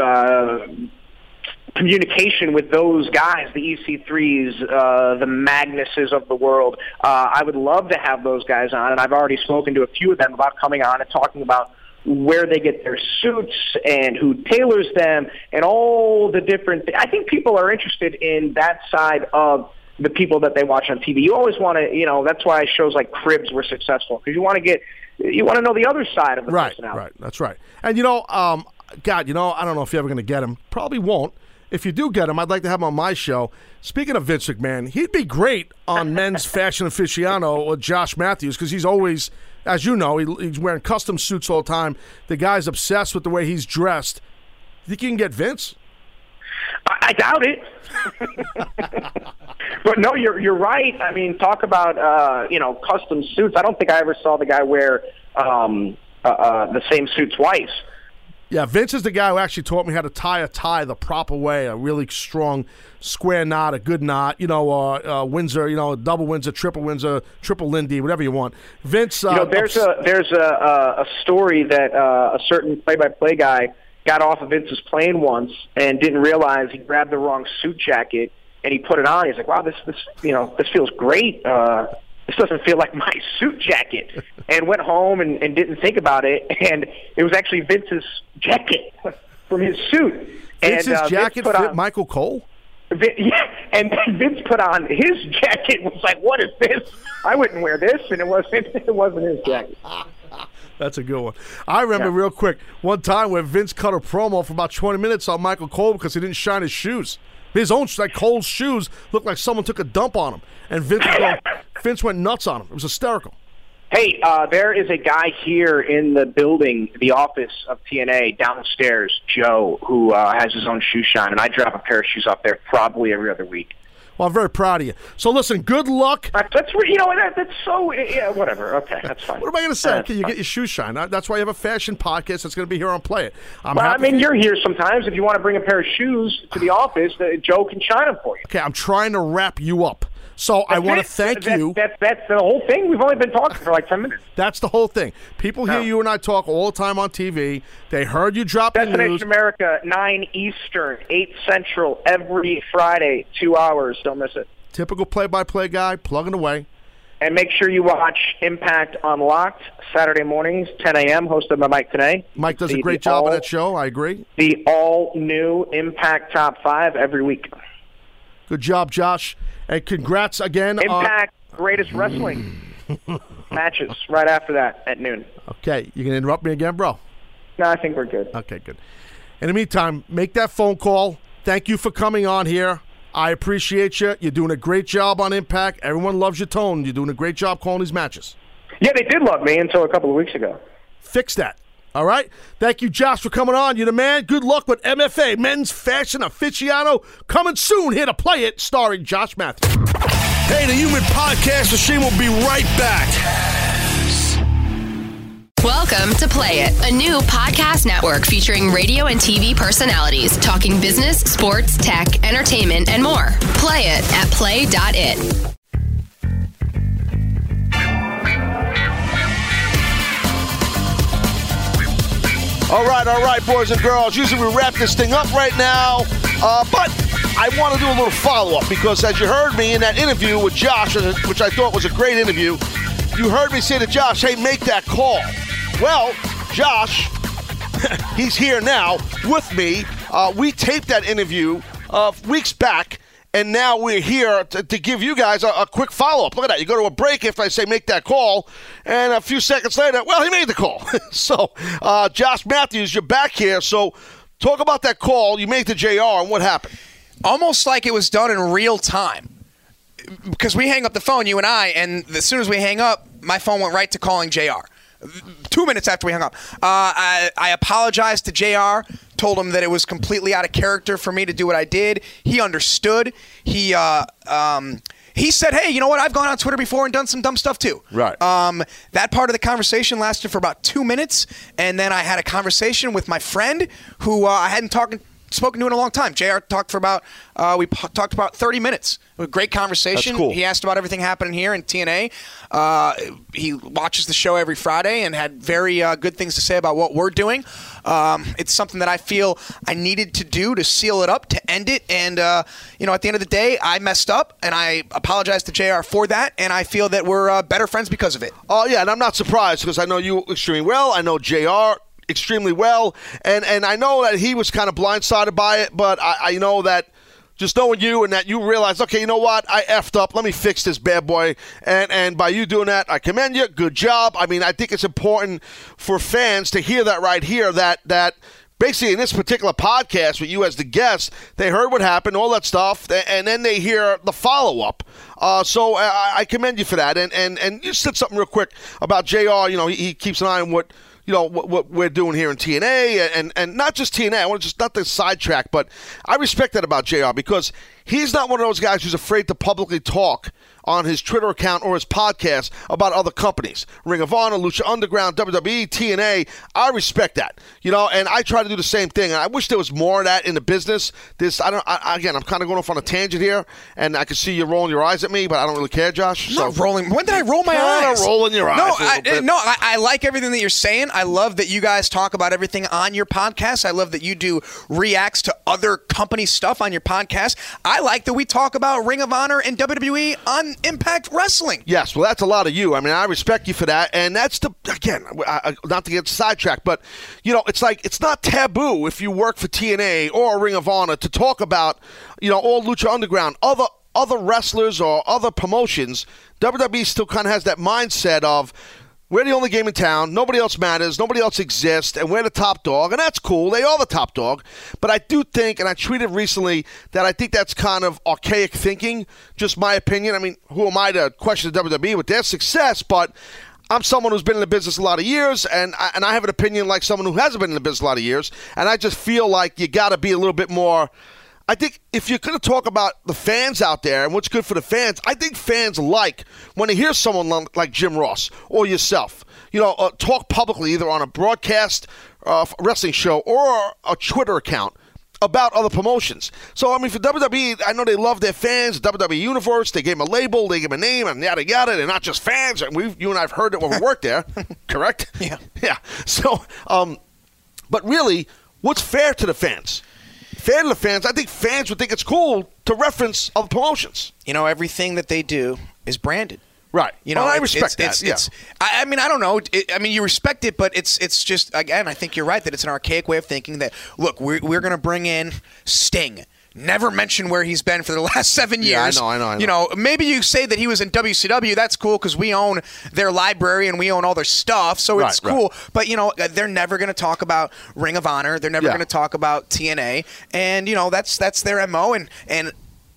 communication with those guys, the EC3s, the Magnuses of the world. I would love to have those guys on, and I've already spoken to a few of them about coming on and talking about where they get their suits and who tailors them and all the different I think people are interested in that side of the people that they watch on TV. You always want to, that's why shows like Cribs were successful, because you want to know the other side of the personality.
Right, that's right. And, God, I don't know if you're ever going to get him. Probably won't. If you do get him, I'd like to have him on my show. Speaking of Vince McMahon, he'd be great on Men's Fashion Aficionado with Josh Matthews, because he's always, as you know, he's wearing custom suits all the time. The guy's obsessed with the way he's dressed. You think you can get Vince?
I doubt it. But no, you're right. I mean, talk about custom suits. I don't think I ever saw the guy wear the same suit twice.
Yeah, Vince is the guy who actually taught me how to tie a tie the proper way, a really strong square knot, a good knot, Windsor, a double Windsor, triple Lindy, whatever you want. Vince,
there's a story that a certain play-by-play guy got off of Vince's plane once and didn't realize he grabbed the wrong suit jacket, and he put it on. He's like, "Wow, this feels great. This doesn't feel like my suit jacket," and went home and didn't think about it, and it was actually Vince's jacket from his suit.
Vince's jacket fit Michael Cole?
Yeah, and then Vince put on his jacket and was like, "What is this? I wouldn't wear this," and it wasn't his jacket.
That's a good one. I remember real quick one time where Vince cut a promo for about 20 minutes on Michael Cole because he didn't shine his shoes. His own, like Cole's shoes, looked like someone took a dump on him. And Vince went nuts on him. It was hysterical.
Hey, there is a guy here in the building, the office of TNA, downstairs, Joe, who has his own shoe shine, and I drop a pair of shoes off there probably every other week.
Well, I'm very proud of you. So, listen, good luck.
That's so, yeah, whatever. Okay, that's fine.
What am I going to say? Can you get your shoes shine? That's why you have a fashion podcast that's going to be here on Play It.
You're here sometimes. If you want to bring a pair of shoes to the office, Joe can shine them for you.
Okay, I'm trying to wrap you up. So I want to thank you.
That's the whole thing. We've only been talking for like 10 minutes.
That's the whole thing. People hear you and I talk all the time on TV. They heard you drop the news.
Destination America, 9 Eastern, 8 Central, every Friday, 2 hours. Don't miss it.
Typical play-by-play guy, plugging away.
And make sure you watch Impact Unlocked Saturday mornings, 10 a.m., hosted by Mike Tenay.
Mike does a great job on that show. I agree.
The all-new Impact Top 5 every week.
Good job, Josh. And congrats again.
Impact Greatest Wrestling matches right after that at noon.
Okay. You can interrupt me again, bro?
No, I think we're good.
Okay, good. In the meantime, make that phone call. Thank you for coming on here. I appreciate you. You're doing a great job on Impact. Everyone loves your tone. You're doing a great job calling these matches.
Yeah, they did love me until a couple of weeks ago.
Fix that. All right? Thank you, Josh, for coming on. You're the man. Good luck with MFA, Men's Fashion Aficionado. Coming soon here to Play It, starring Josh Matthews.
Hey, the Human Podcast Machine will be right back.
Welcome to Play It, a new podcast network featuring radio and TV personalities talking business, sports, tech, entertainment, and more. Play it at play.it.
All right, boys and girls. Usually we wrap this thing up right now, but I want to do a little follow-up because as you heard me in that interview with Josh, which I thought was a great interview, you heard me say to Josh, hey, make that call. Well, Josh, he's here now with me. We taped that interview weeks back, and now we're here to give you guys a quick follow-up. Look at that. You go to a break after I say make that call, and a few seconds later, well, he made the call. So, Josh Matthews, you're back here. So, talk about that call you made to JR and what happened.
Almost like it was done in real time. Because we hang up the phone, you and I, and as soon as we hang up, my phone went right to calling JR. 2 minutes after we hung up. I apologized to JR, told him that it was completely out of character for me to do what I did. He understood. He said, hey, you know what? I've gone on Twitter before and done some dumb stuff too.
Right.
That part of the conversation lasted for about 2 minutes, and then I had a conversation with my friend who I hadn't spoken to in a long time. JR talked for about 30 minutes. A great conversation.
That's cool.
He asked about everything happening here in TNA. He watches the show every Friday and had very good things to say about what we're doing. It's something that I feel I needed to do to seal it up, to end it. And, at the end of the day, I messed up, and I apologize to JR for that, and I feel that we're better friends because of it.
Oh, yeah, and I'm not surprised because I know you extremely well. I know JR extremely well. And I know that he was kind of blindsided by it, but I know that just knowing you and that you realize, okay, you know what? I effed up. Let me fix this bad boy. And by you doing that, I commend you. Good job. I mean, I think it's important for fans to hear that right here, that basically in this particular podcast with you as the guest, they heard what happened, all that stuff, and then they hear the follow-up. So I commend you for that. And you said something real quick about JR. You know, he keeps an eye on what we're doing here in TNA, and not just TNA. I want to just not to sidetrack, but I respect that about JR because he's not one of those guys who's afraid to publicly talk on his Twitter account or his podcast about other companies. Ring of Honor, Lucha Underground, WWE, TNA. I respect that, and I try to do the same thing. And I wish there was more of that in the business. Again, I'm kind of going off on a tangent here, and I can see you rolling your eyes at me, but I don't really care, Josh.
I'm not rolling. When did I roll my eyes?
Rolling your eyes.
I like everything that you're saying. I love that you guys talk about everything on your podcast. I love that you do reacts to other company stuff on your podcast. I like that we talk about Ring of Honor and WWE on Impact Wrestling.
Yes, well, that's a lot of you. I mean, I respect you for that, and that's again, not to get sidetracked, but it's like it's not taboo if you work for TNA or Ring of Honor to talk about all Lucha Underground, other wrestlers or other promotions. WWE still kind of has that mindset of, we're the only game in town. Nobody else matters. Nobody else exists. And we're the top dog. And that's cool. They are the top dog. But I do think, and I tweeted recently, that I think that's kind of archaic thinking. Just my opinion. I mean, who am I to question the WWE with their success? But I'm someone who's been in the business a lot of years, and I have an opinion like someone who hasn't been in the business a lot of years. And I just feel like you got to be a little bit more. I think if you're going to talk about the fans out there and what's good for the fans, I think fans like when they hear someone like Jim Ross or yourself, talk publicly either on a broadcast wrestling show or a Twitter account about other promotions. So, I mean, for WWE, I know they love their fans, WWE Universe. They gave them a label, they gave them a name, and yada, yada. They're not just fans. And you and I have heard it when we worked there, correct?
Yeah.
Yeah. So, but really, what's fair to the fans? Fair to the fans, I think fans would think it's cool to reference other promotions.
Everything that they do is branded.
Right. I respect that.
I mean, I don't know. You respect it, but it's just, again, I think you're right that it's an archaic way of thinking that, look, we're going to bring in Sting. Never mention where he's been for the last 7 years.
Yeah, I know.
Maybe you say that he was in WCW. That's cool because we own their library and we own all their stuff, so it's cool. Right. But, they're never going to talk about Ring of Honor. They're never going to talk about TNA. And, that's their MO. And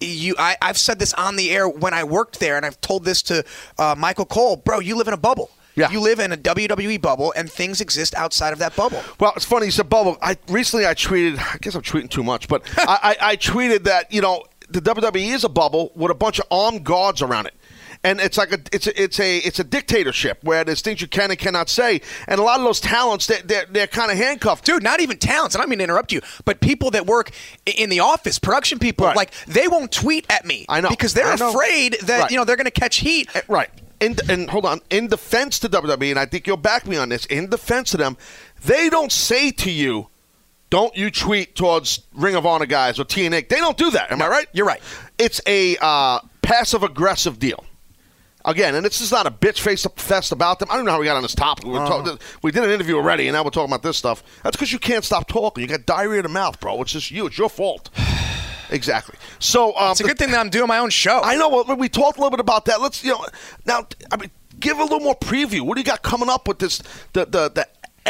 I've said this on the air when I worked there, and I've told this to Michael Cole. Bro, you live in a bubble. Yeah. You live in a WWE bubble, and things exist outside of that bubble.
Well, it's funny you said bubble. Recently I tweeted, I guess I'm tweeting too much, but I tweeted that, the WWE is a bubble with a bunch of armed guards around it. And it's like it's a dictatorship where there's things you can and cannot say, and a lot of those talents they're kind of handcuffed.
Dude, not even talents. I don't mean to interrupt you, but people that work in the office, production people, like they won't tweet at me.
I know
because they're afraid that they're going to catch heat.
Right. And hold on. In defense to WWE, and I think you'll back me on this. In defense to them, they don't say to you, "Don't you tweet towards Ring of Honor guys or TNA." They don't do that. Am I right?
You're right.
It's a passive aggressive deal. Again, and this is not a bitch face fest about them. I don't know how we got on this topic. We did an interview already, and now we're talking about this stuff. That's because you can't stop talking. You got diarrhea in the mouth, bro. It's just you. It's your fault. Exactly. So
it's a good thing that I'm doing my own show.
I know. Well, we talked a little bit about that. Let's now. I mean, give a little more preview. What do you got coming up with this? The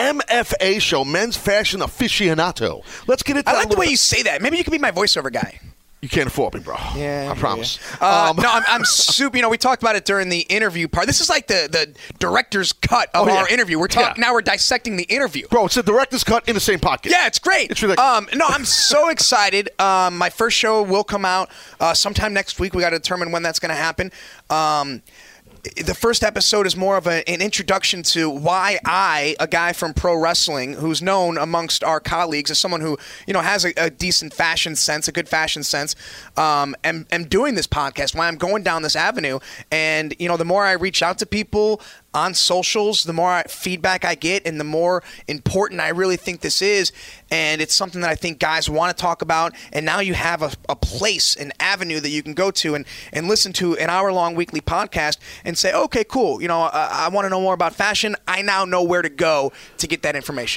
MFA show, Men's Fashion Aficionado. Let's get it.
I like the way you say that. Maybe you can be my voiceover guy.
You can't afford me, bro.
Yeah,
I promise.
Yeah. No, I'm super. We talked about it during the interview part. This is like the director's cut of our interview. We're talking now. We're dissecting the interview,
bro. It's the director's cut in the same podcast.
Yeah, it's great.
It's ridiculous.
No, I'm so excited. My first show will come out sometime next week. We got to determine when that's going to happen. The first episode is more of an introduction to why I, a guy from pro wrestling who's known amongst our colleagues as someone who, has a decent fashion sense, a good fashion sense, am doing this podcast, why I'm going down this avenue. And, the more I reach out to people on socials, the more feedback I get and the more important I really think this is. And it's something that I think guys want to talk about. And now you have a place, an avenue that you can go to and listen to an hour-long weekly podcast and say, okay, cool. I want to know more about fashion. I now know where to go to get that information.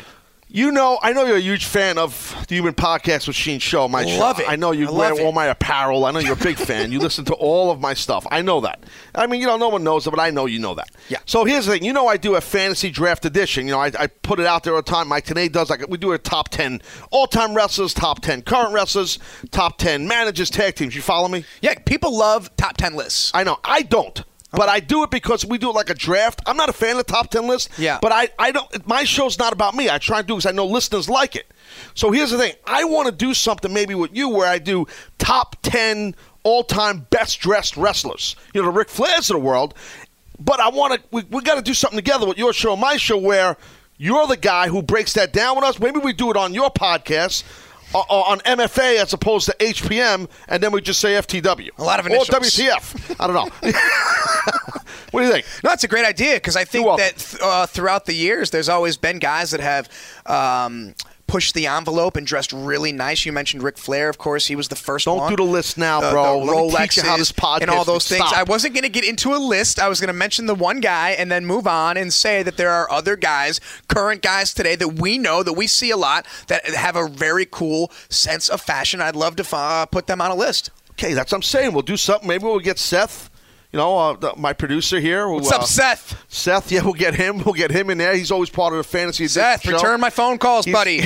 You know, I know you're a huge fan of the Human Podcast Machine show, my show.
Love it.
I know you wear all my apparel. I know you're a big fan. You listen to all of my stuff. I know that. I mean, no one knows it, but I know you know that.
Yeah.
So here's the thing. You know I do a fantasy draft edition. I put it out there all the time. Mike Tenay does. We do a top 10 all-time wrestlers, top 10 current wrestlers, top 10 managers, tag teams. You follow me?
Yeah, people love top 10 lists.
I know. I don't. But I do it because we do it like a draft. I'm not a fan of the top 10 list.
Yeah.
But I don't. My show's not about me. I try to do it because I know listeners like it. So here's the thing. I want to do something maybe with you where I do top 10 all-time best-dressed wrestlers. The Ric Flairs of the world. But I want to. We got to do something together with your show and my show where you're the guy who breaks that down with us. Maybe we do it on your podcast. On MFA as opposed to HPM, and then we just say FTW.
A lot of initials.
Or WTF. I don't know. What do you think?
No, it's a great idea because I think that throughout the years, there's always been guys that have pushed the envelope and dressed really nice. You mentioned Ric Flair, of course. He was the first one.
Don't do the list now, bro.
The
Let me teach you how this podcast
and all those things.
Stop.
I wasn't going to get into a list. I was going to mention the one guy and then move on and say that there are other guys, current guys today that we know, that we see a lot, that have a very cool sense of fashion. I'd love to put them on a list.
Okay, that's what I'm saying. We'll do something. Maybe we'll get Seth. My producer here.
What's up, Seth?
Seth, yeah, we'll get him. We'll get him in there. He's always part of the fantasy.
Seth, return my phone calls, buddy.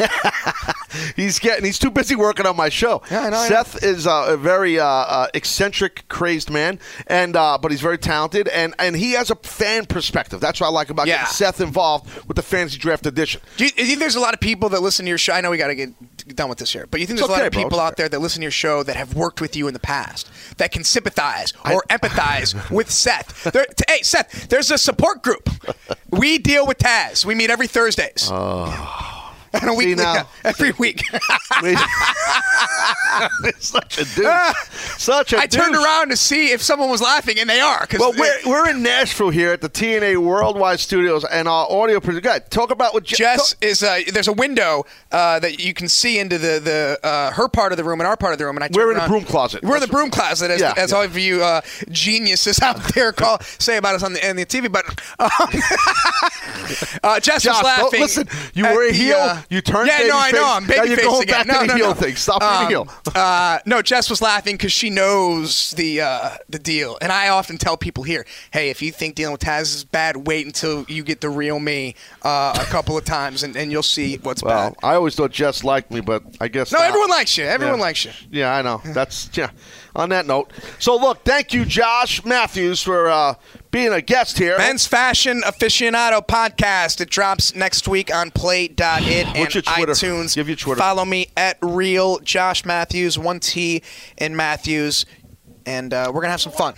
He's too busy working on my show.
Yeah, I know.
Seth is a very eccentric, crazed man, but he's very talented, and he has a fan perspective. That's what I like about getting Seth involved with the Fantasy Draft Edition.
Do you think there's a lot of people that listen to your show? I know we got to get done with this here, but you think there's a lot of people out there that listen to your show that have worked with you in the past that can sympathize or empathize with Seth? Hey, Seth, there's a support group. We deal with Taz. We meet every Thursdays. And a week every week.
Such a douche. Such a douche.
I turned around to see if someone was laughing, and they are.
Well, we're in Nashville here at the TNA Worldwide Studios, and our audio producer. Go ahead, talk about what
Jess is. There's a window that you can see into the her part of the room and our part of the room. And
we're in the broom closet.
We're in the broom closet, as all of you geniuses out there say about us on the TV. But Jess was laughing.
Listen, you were a heel. You turned baby
I know. I'm baby face again.
Back to the heel thing. Stop being a heel.
No, Jess was laughing because she knows the deal. And I often tell people here, hey, if you think dealing with Taz is bad, wait until you get the real me a couple of times, and you'll see what's bad.
I always thought Jess liked me, but I guess
no. Everyone likes you. Everyone likes you.
Yeah, I know. That's On that note, so look, thank you, Josh Matthews, for being a guest here.
Men's Fashion Aficionado Podcast. It drops next week on Play.it and iTunes.
Give your Twitter.
Follow me at Real Josh Matthews, 1T in Matthews, and we're going to have some fun.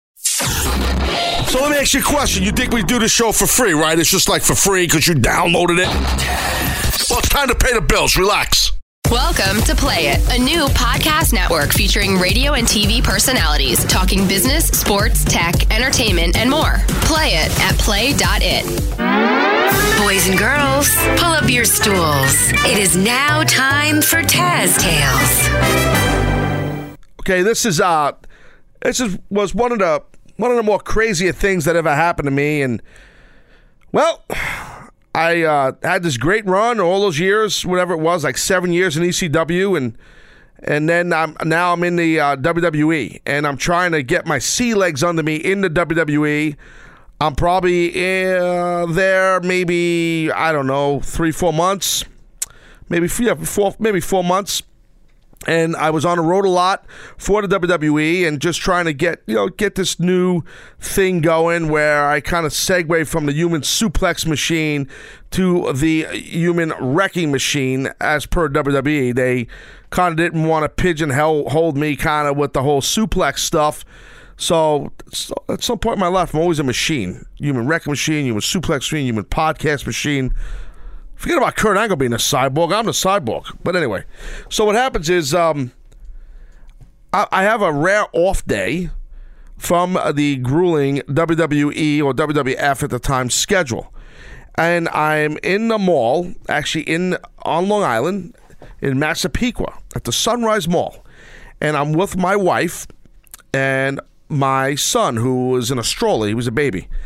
So let me ask you a question. You think we do this show for free, right? It's just like for free because you downloaded it? Well, it's time to pay the bills. Relax.
Welcome to Play It, a new podcast network featuring radio and TV personalities talking business, sports, tech, entertainment, and more. Play it at play.it.
Boys and girls, pull up your stools. It is now time for Taz Tales.
Okay, this was one of the more crazier things that ever happened to me, and well, I had this great run all those years, whatever it was, like 7 years in ECW, and then I'm in the WWE, and I'm trying to get my sea legs under me in the WWE. I'm probably there maybe, I don't know, 3-4 months, maybe 4 months. And I was on the road a lot for the WWE and just trying to get this new thing going where I kind of segue from the human suplex machine to the human wrecking machine as per WWE. They kind of didn't want to pigeonhole me kind of with the whole suplex stuff. So at some point in my life, I'm always a machine. Human wrecking machine, human suplex machine, human podcast machine. Forget about Kurt Angle being a cyborg. I'm the cyborg. But anyway, so what happens is I have a rare off day from the grueling WWE or WWF at the time schedule. And I'm in the mall, actually on Long Island, in Massapequa, at the Sunrise Mall. And I'm with my wife and my son, who was in a stroller. He was a baby.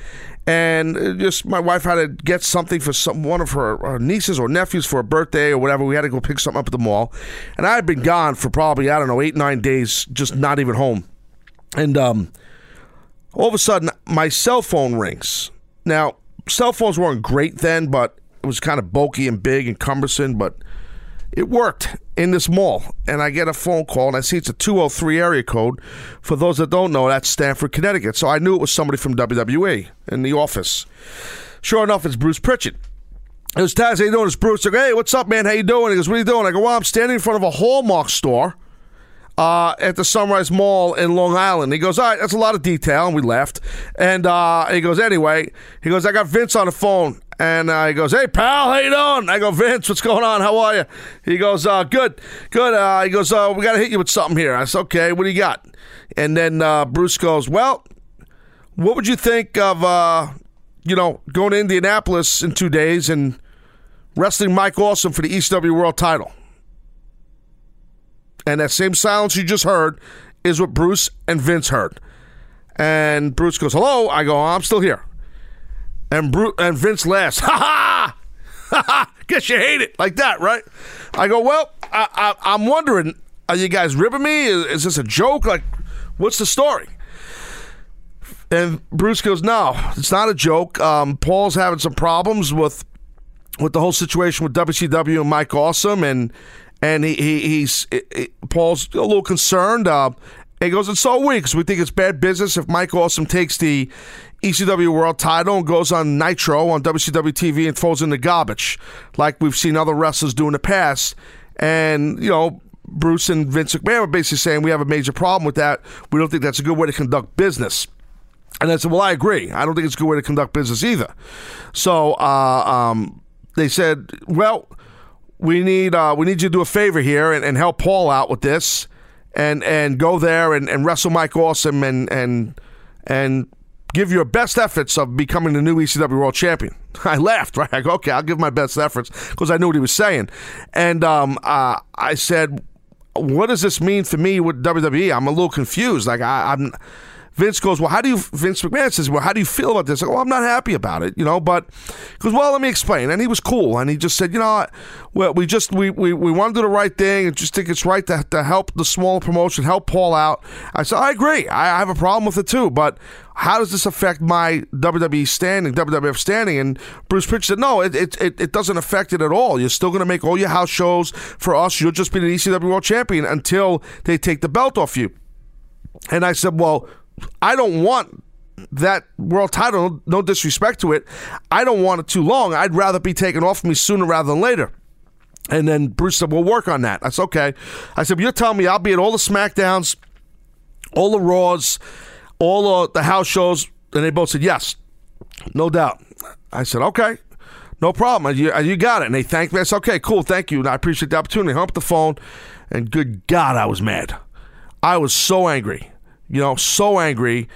And just my wife had to get something for one of her nieces or nephews for a birthday or whatever. We had to go pick something up at the mall. And I had been gone for probably, 8-9 days, just not even home. And all of a sudden, my cell phone rings. Now, cell phones weren't great then, but it was kind of bulky and big and cumbersome, but it worked in this mall. And I get a phone call, and I see it's a 203 area code. For those that don't know, that's Stamford, Connecticut. So I knew it was somebody from WWE in the office. Sure enough, it's Bruce Pritchett. It was Taz, how you doing? It's Bruce. I go, hey, what's up, man? How you doing? He goes, what are you doing? I go, well, I'm standing in front of a Hallmark store at the Sunrise Mall in Long Island. He goes, all right, that's a lot of detail, and we left. And he goes, anyway, I got Vince on the phone. And he goes, hey, pal, how you doing? I go, Vince, what's going on? How are you? He goes, good. He goes, we got to hit you with something here. I said, okay, what do you got? And then Bruce goes, well, what would you think of, going to Indianapolis in 2 days and wrestling Mike Awesome for the ECW World title? And that same silence you just heard is what Bruce and Vince heard. And Bruce goes, hello? I go, I'm still here. And Vince laughs, ha ha! Guess you hate it, like that, right? I go, well, I'm wondering, are you guys ribbing me? Is this a joke? Like, what's the story? And Bruce goes, no, it's not a joke. Paul's having some problems with the whole situation with WCW and Mike Awesome, and he's Paul's a little concerned. He goes, and so are we, because we think it's bad business if Mike Awesome takes the ECW World title and goes on Nitro on WCW TV and throws in the garbage, like we've seen other wrestlers do in the past. And, Bruce and Vince McMahon were basically saying we have a major problem with that. We don't think that's a good way to conduct business. And I said, well, I agree. I don't think it's a good way to conduct business either. So they said, well, we need you to do a favor here and help Paul out with this and go there and wrestle Mike Awesome and give your best efforts of becoming the new ECW World Champion. I laughed, right? I go, okay, I'll give my best efforts, because I knew what he was saying. And I said, what does this mean for me with WWE? I'm a little confused. Like, Vince goes, well, Vince McMahon says, well, how do you feel about this? I go, well, I'm not happy about it, but he goes, well, let me explain. And he was cool. And he just said, well, we want to do the right thing and just think it's right to help the smaller promotion, help Paul out. I said, I agree. I have a problem with it too, but how does this affect my WWE standing, WWF standing? And Bruce Pritchett said, no, it doesn't affect it at all. You're still going to make all your house shows for us. You'll just be the ECW World Champion until they take the belt off you. And I said, well, I don't want that world title, no disrespect to it. I don't want it too long. I'd rather be taken off me sooner rather than later. And then Bruce said, we'll work on that. I said, okay. I said, but you're telling me I'll be at all the SmackDowns, all the Raws, all the house shows? And they both said, yes, no doubt. I said, okay, no problem. You got it. And they thanked me. I said, okay, cool, thank you. And I appreciate the opportunity. I hung up the phone, and good God, I was mad. I was so angry. So angry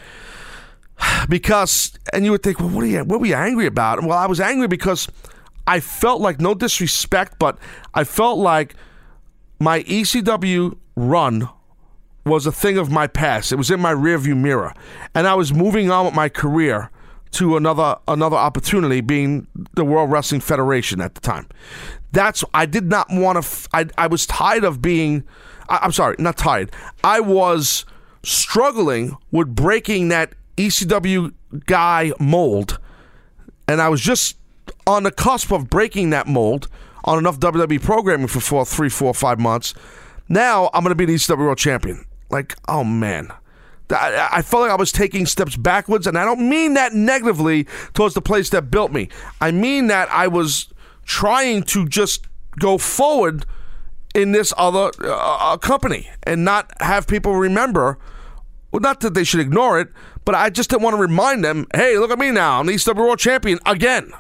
because, and you would think, well, what were you angry about? Well, I was angry because I felt like, no disrespect, but I felt like my ECW run was a thing of my past. It was in my rearview mirror, and I was moving on with my career to another opportunity, being the World Wrestling Federation at the time. I did not want to. I was tired of being. I'm sorry, not tired. I was struggling with breaking that ECW guy mold, and I was just on the cusp of breaking that mold on enough WWE programming for 3, 4, 5 months. Now I'm going to be the ECW World Champion. Like, oh man, I felt like I was taking steps backwards, and I don't mean that negatively towards the place that built me. I mean that I was trying to just go forward in this other company and not have people remember, well, not that they should ignore it, but I just didn't want to remind them, hey, look at me now, I'm the ECW World Champion again,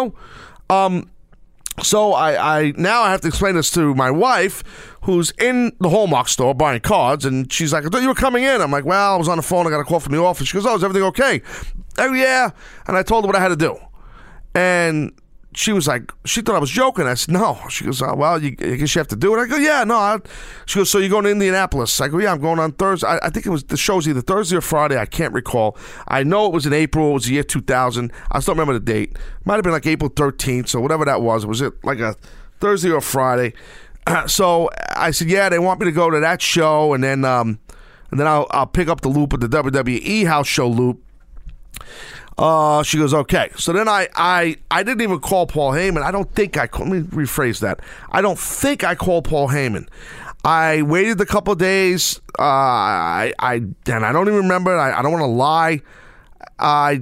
So I now I have to explain this to my wife, who's in the Hallmark store buying cards, and she's like, I thought you were coming in. I'm like, well, I was on the phone, I got a call from the office. She goes, oh, is everything okay? Oh, yeah. And I told her what I had to do. And she was like, she thought I was joking. I said, no. She goes, well, I guess you have to do it. I go, yeah, no. She goes, so you're going to Indianapolis? I go, yeah, I'm going on Thursday. I think the show's either Thursday or Friday. I can't recall. I know it was in April. It was the year 2000. I still remember the date. It might have been like April 13th, so whatever that was. Was it like a Thursday or Friday? So I said, yeah, they want me to go to that show, and then I'll pick up the loop at the WWE house show loop. She goes, okay. So then I didn't even call Paul Heyman. Let me rephrase that. I don't think I called Paul Heyman. I waited a couple of days. I don't even remember. I don't want to lie. I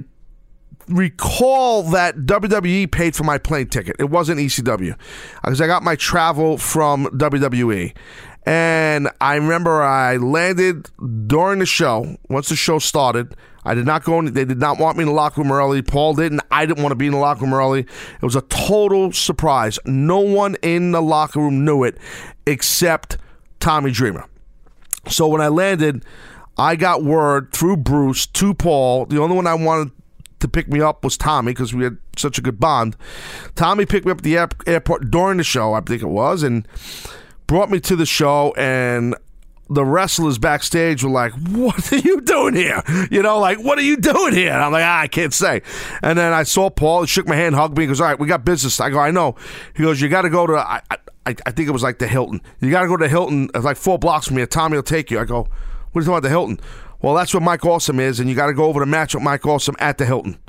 recall that WWE paid for my plane ticket. It wasn't ECW because I got my travel from WWE. And I remember I landed during the show. Once the show started, I did not go in. They did not want me in the locker room early. Paul didn't. I didn't want to be in the locker room early. It was a total surprise. No one in the locker room knew it except Tommy Dreamer. So when I landed, I got word through Bruce to Paul. The only one I wanted to pick me up was Tommy because we had such a good bond. Tommy picked me up at the airport during the show, I think it was, and brought me to the show, and the wrestlers backstage were like, what are you doing here? What are you doing here? And I'm like, I can't say. And then I saw Paul. He shook my hand, hugged me. He goes, all right, we got business. I go, I know. He goes, you got to go to, I think it was like the Hilton. You got to go to the Hilton. It's like 4 blocks from here. Tommy will take you. I go, what are you talking about, the Hilton? Well, that's where Mike Awesome is, and you got to go over to match with Mike Awesome at the Hilton.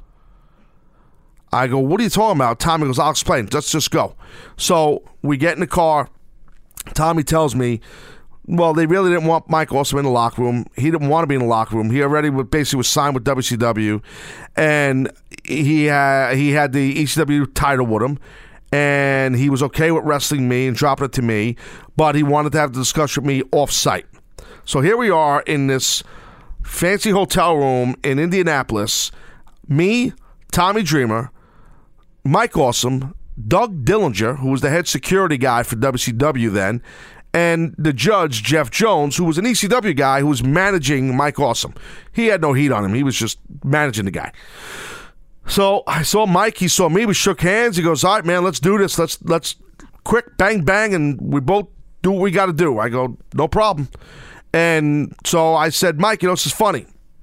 I go, what are you talking about? Tommy goes, I'll explain. Let's just go. So we get in the car. Tommy tells me, well, they really didn't want Mike Awesome in the locker room. He didn't want to be in the locker room. He already basically was signed with WCW, and he had the ECW title with him, and he was okay with wrestling me and dropping it to me, but he wanted to have the discussion with me off-site. So here we are in this fancy hotel room in Indianapolis, me, Tommy Dreamer, Mike Awesome, Doug Dillinger, who was the head security guy for WCW then, and the judge, Jeff Jones, who was an ECW guy who was managing Mike Awesome. He had no heat on him. He was just managing the guy. So I saw Mike. He saw me. We shook hands. He goes, all right, man, let's do this. Let's quick, bang, bang, and we both do what we got to do. I go, no problem. And so I said, Mike, this is funny.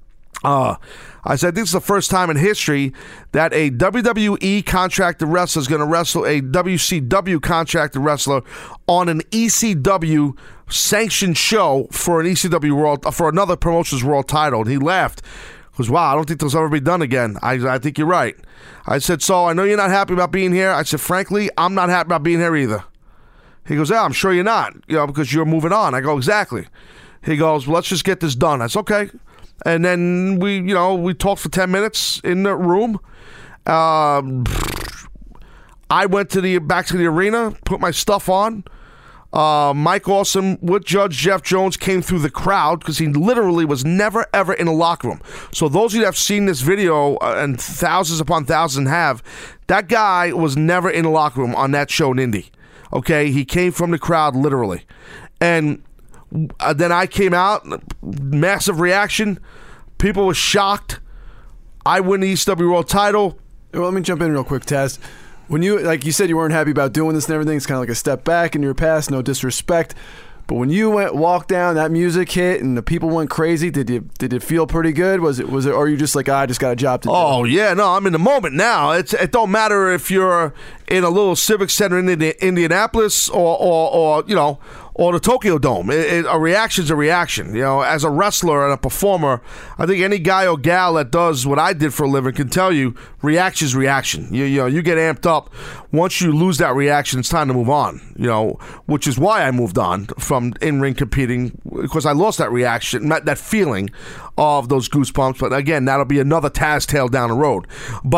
I said, this is the first time in history that a WWE contracted wrestler is going to wrestle a WCW contracted wrestler on an ECW sanctioned show for an ECW world, for another promotion's world title. And he laughed. He goes, wow, I don't think this will ever be done again. I think you're right. I said, so I know you're not happy about being here. I said, frankly, I'm not happy about being here either. He goes, yeah, I'm sure you're not, because you're moving on. I go, exactly. He goes, well, let's just get this done. I said, okay. And then we talked for 10 minutes in the room. I went back to the arena, put my stuff on. Mike Awesome with Judge Jeff Jones came through the crowd because he literally was never, ever in a locker room. So those of you that have seen this video, and thousands upon thousands have, that guy was never in a locker room on that show in Indy. Okay? He came from the crowd, literally. And then I came out, massive reaction. People were shocked. I win the ECW World title.
Well, let me jump in real quick, Taz. When you, like you said, you weren't happy about doing this and everything, it's kind of like a step back in your past, no disrespect. But when you walked down, that music hit and the people went crazy, did it feel pretty good? Was it, or are you just like, I just got a job to do?
Oh, yeah, no, I'm in the moment now. It don't matter if you're in a little civic center in Indianapolis or the Tokyo Dome. A reaction's a reaction. As a wrestler and a performer, I think any guy or gal that does what I did for a living can tell you reaction's reaction. You get amped up. Once you lose that reaction, it's time to move on. Which is why I moved on from in-ring competing, because I lost that reaction, that feeling of those goosebumps. But again, that'll be another Taz tale down the road.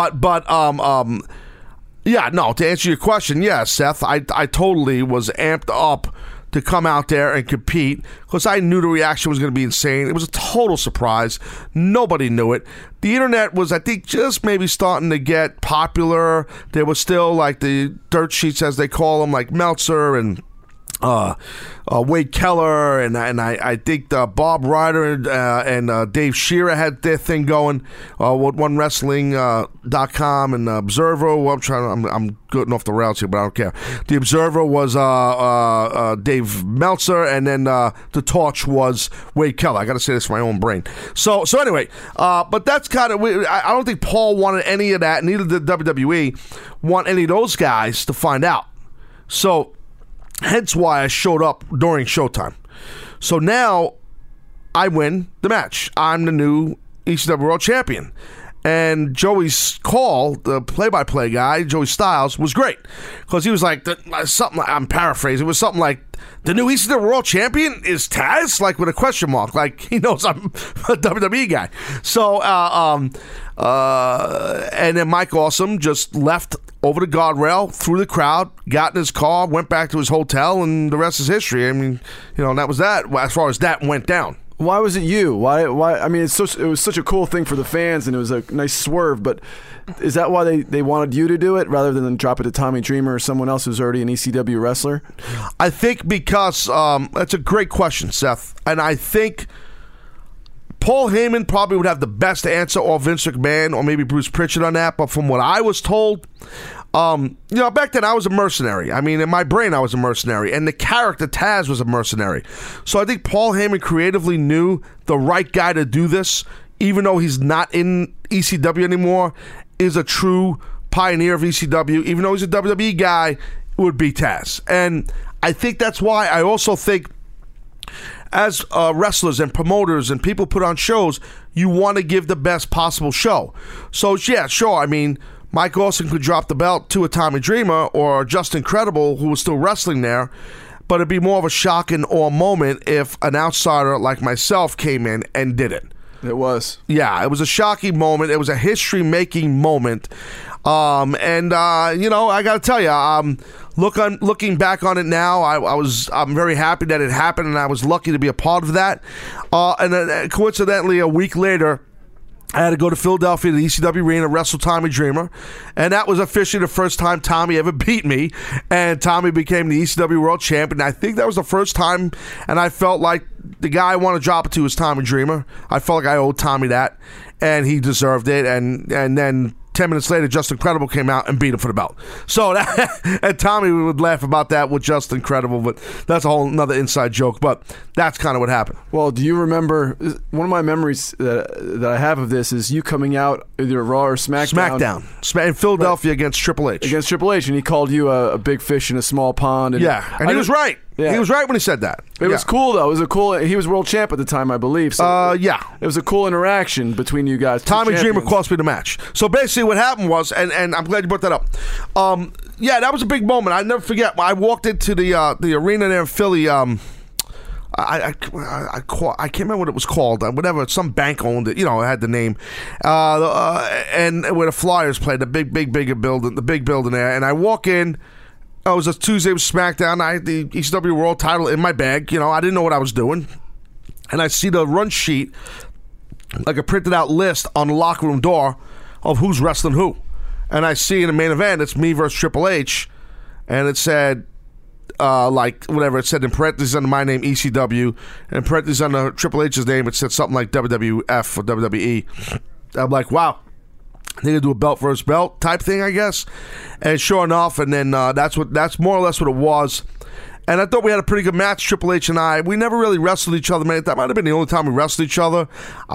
Yeah, no, to answer your question, yes, Seth, I totally was amped up to come out there and compete because I knew the reaction was going to be insane. It was a total surprise. Nobody knew it. The internet was, I think, just maybe starting to get popular. There was still like the dirt sheets, as they call them, like Meltzer and Wade Keller and I think Bob Ryder and Dave Shearer had their thing going. OneWrestling.com and Observer. Well, I'm getting off the rails here, but I don't care. The Observer was Dave Meltzer, and then the Torch was Wade Keller. I got to say this for my own brain. So anyway, but that's kind of. I don't think Paul wanted any of that. Neither did WWE want any of those guys to find out. So. Hence why I showed up during Showtime. So now I win the match. I'm the new ECW World Champion. And Joey's call, the play-by-play guy, Joey Styles, was great. Because he was like, something, I'm paraphrasing, it was something like, the new ECW World Champion is Taz? Like with a question mark. Like he knows I'm a WWE guy. So, and then Mike Awesome just left over the guardrail, through the crowd, got in his car, went back to his hotel, and the rest is history. I mean, that was that as far as that went down.
Why was it you? Why? I mean, it was such a cool thing for the fans, and it was a nice swerve, but is that why they wanted you to do it rather than drop it to Tommy Dreamer or someone else who's already an ECW wrestler?
I think because that's a great question, Seth, and I think Paul Heyman probably would have the best answer, or Vince McMahon, or maybe Bruce Pritchard on that. But from what I was told, back then I was a mercenary. I mean, in my brain I was a mercenary, and the character Taz was a mercenary. So I think Paul Heyman creatively knew the right guy to do this, even though he's not in ECW anymore, is a true pioneer of ECW. Even though he's a WWE guy, it would be Taz. And I think that's why I also think as wrestlers and promoters and people put on shows, you want to give the best possible show. So, yeah, sure, I mean, Mike Awesome could drop the belt to a Tommy Dreamer or Justin Credible, who was still wrestling there, but it'd be more of a shock and awe moment if an outsider like myself came in and did it.
It was.
Yeah, it was a shocking moment. It was a history-making moment. I got to tell you, looking back on it now, I'm very happy that it happened, and I was lucky to be a part of that. And then, coincidentally, a week later, I had to go to Philadelphia to the ECW arena, wrestle Tommy Dreamer, and that was officially the first time Tommy ever beat me, and Tommy became the ECW World Champion. I think that was the first time, and I felt like the guy I wanted to drop it to was Tommy Dreamer. I felt like I owed Tommy that, and he deserved it, and then 10 minutes later, Justin Credible came out and beat him for the belt. So, and Tommy would laugh about that with Justin Credible, but that's a whole another inside joke. But that's kind of what happened.
Well, do you remember, one of my memories that I have of this is you coming out either Raw or SmackDown.
In Philadelphia against Triple H.
Against Triple H, and he called you a big fish in a small pond. And
and he was right. Yeah. He was right when he said that.
It was cool, though. He was world champ at the time, I believe. So it was a cool interaction between you guys.
Tommy Dreamer cost me the match. So basically what happened was, and I'm glad you brought that up. That was a big moment. I never forget. I walked into the arena there in Philly. I can't remember what it was called. Whatever, some bank owned it. It had the name. And where the Flyers played, the big building, the big building there. And I walk in. It was a Tuesday with SmackDown. I had the ECW World title in my bag. I didn't know what I was doing. And I see the run sheet, like a printed out list on the locker room door of who's wrestling who. And I see in the main event, it's me versus Triple H. And it said, it said in parentheses under my name, ECW. And in parentheses under Triple H's name, it said something like WWF or WWE. I'm like, wow. They're gonna do a belt versus belt type thing, I guess. And sure enough, and then that's more or less what it was. And I thought we had a pretty good match, Triple H and I. We never really wrestled each other, man. That might have been the only time we wrestled each other.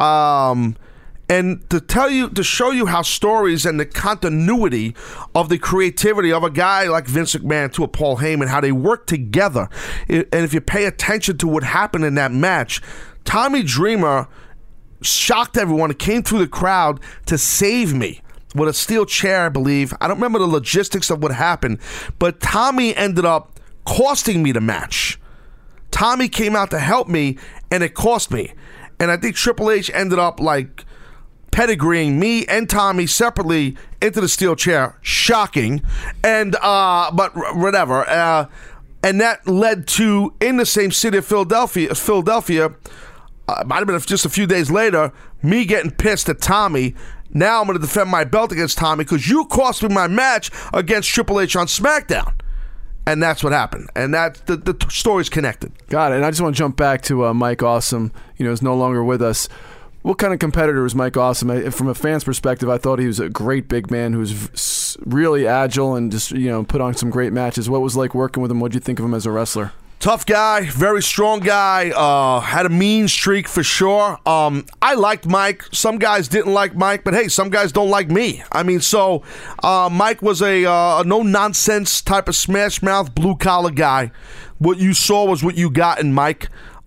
And to show you how stories and the continuity of the creativity of a guy like Vince McMahon to a Paul Heyman, how they work together. And if you pay attention to what happened in that match, Tommy Dreamer shocked everyone. It came through the crowd to save me with a steel chair, I believe. I don't remember the logistics of what happened, but Tommy ended up costing me the match. Tommy came out to help me, and it cost me. And I think Triple H ended up pedigreeing me and Tommy separately into the steel chair. Shocking. And but whatever. And that led to, in the same city of Philadelphia, might have been just a few days later, me getting pissed at Tommy. Now I'm going to defend my belt against Tommy because you cost me my match against Triple H on SmackDown. And that's what happened. And that's the story's connected.
Got it. And I just want to jump back to Mike Awesome, is no longer with us. What kind of competitor is Mike Awesome? From a fan's perspective, I thought he was a great big man who's really agile and just, put on some great matches. What was it like working with him? What did you think of him as a wrestler?
Tough guy, very strong guy, had a mean streak for sure. I liked Mike. Some guys didn't like Mike, but hey, some guys don't like me. I mean, so Mike was a no-nonsense type of smash-mouth, blue-collar guy. What you saw was what you got in Mike.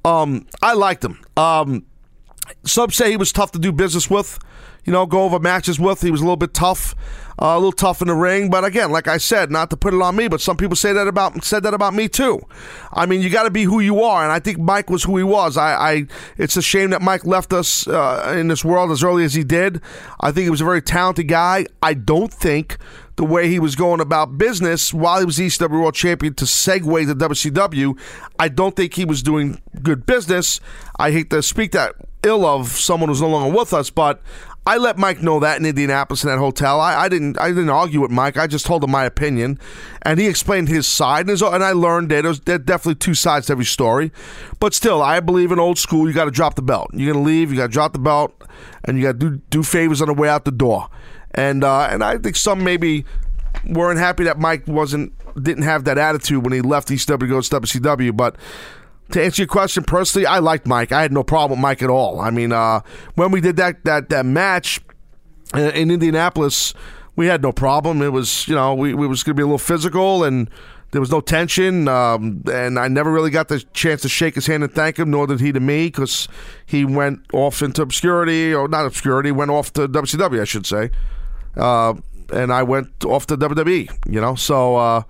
I liked him. Some say he was tough to do business with, go over matches with. He was a little bit tough. A little tough in the ring, but again, like I said, not to put it on me, but some people said that about me too. I mean, you got to be who you are, and I think Mike was who he was. It's a shame that Mike left us in this world as early as he did. I think he was a very talented guy. I don't think the way he was going about business while he was ECW World Champion to segue to WCW, I don't think he was doing good business. I hate to speak that ill of someone who's no longer with us, but I let Mike know that in Indianapolis in that hotel. I didn't argue with Mike. I just told him my opinion, and he explained his side. And I learned that there's definitely two sides to every story. But still, I believe in old school. You got to drop the belt. You're gonna leave. You got to drop the belt, and you got to do favors on the way out the door. And I think some maybe weren't happy that Mike didn't have that attitude when he left ECW to go to WCW, but. To answer your question, personally, I liked Mike. I had no problem with Mike at all. I mean, when we did that match in Indianapolis, we had no problem. It was, we was going to be a little physical, and there was no tension. And I never really got the chance to shake his hand and thank him, nor did he to me, because he went off into obscurity, or not obscurity, went off to WCW, I should say. And I went off to WWE, so...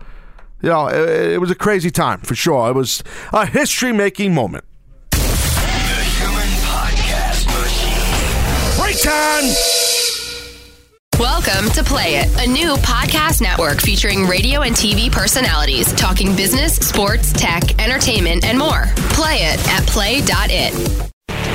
it was a crazy time, for sure. It was a history-making moment.
The Human Podcast Machine.
Break time!
Welcome to Play It, a new podcast network featuring radio and TV personalities talking business, sports, tech, entertainment, and more. Play it at play.it.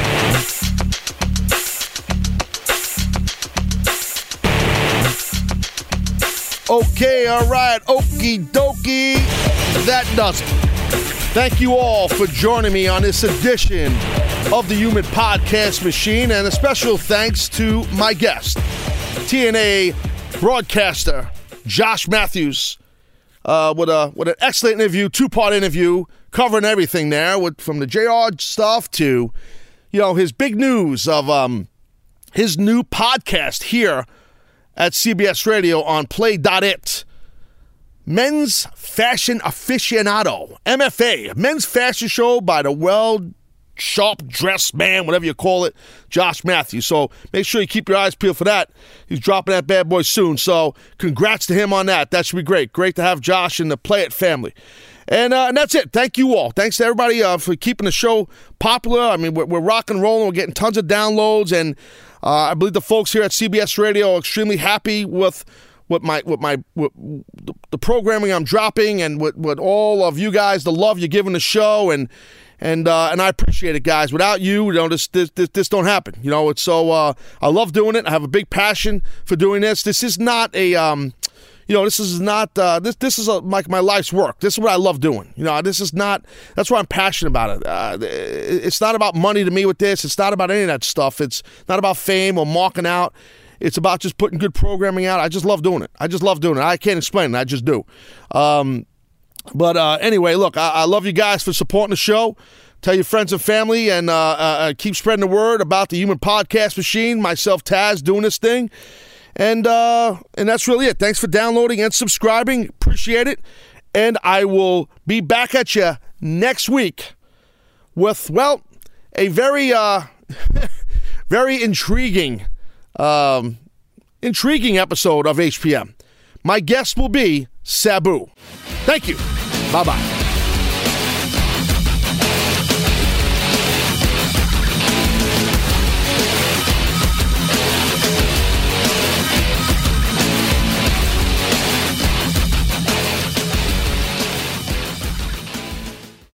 Okay, all right, okie dokie. That does it. Thank you all for joining me on this edition of the Human Podcast Machine, and a special thanks to my guest, TNA broadcaster Josh Matthews, with an excellent interview, two-part interview, covering everything there, from the JR stuff to, his big news of his new podcast here at CBS Radio on Play.it. Men's Fashion Aficionado, MFA, men's fashion show by the sharp-dressed man, whatever you call it, Josh Matthews. So make sure you keep your eyes peeled for that. He's dropping that bad boy soon. So congrats to him on that. That should be great. Great to have Josh in the Play It family. And that's it. Thank you all. Thanks to everybody for keeping the show popular. I mean, we're rock and rolling. We're getting tons of downloads, and I believe the folks here at CBS Radio are extremely happy with the programming I'm dropping, and with all of you guys, the love you're giving the show, and I appreciate it, guys. Without you, this don't happen. It's so I love doing it. I have a big passion for doing this. This is not a this is not this is like my life's work. This is what I love doing. This is not. That's why I'm passionate about it. It's not about money to me with this. It's not about any of that stuff. It's not about fame or marking out. It's about just putting good programming out. I just love doing it. I can't explain it. I just do. But anyway, look, I love you guys for supporting the show. Tell your friends and family, and keep spreading the word about the Human Podcast Machine. Myself, Taz, doing this thing. And that's really it. Thanks for downloading and subscribing. Appreciate it. And I will be back at you next week with, a very, very intriguing episode of HPM. My guest will be Sabu. Thank you. Bye-bye.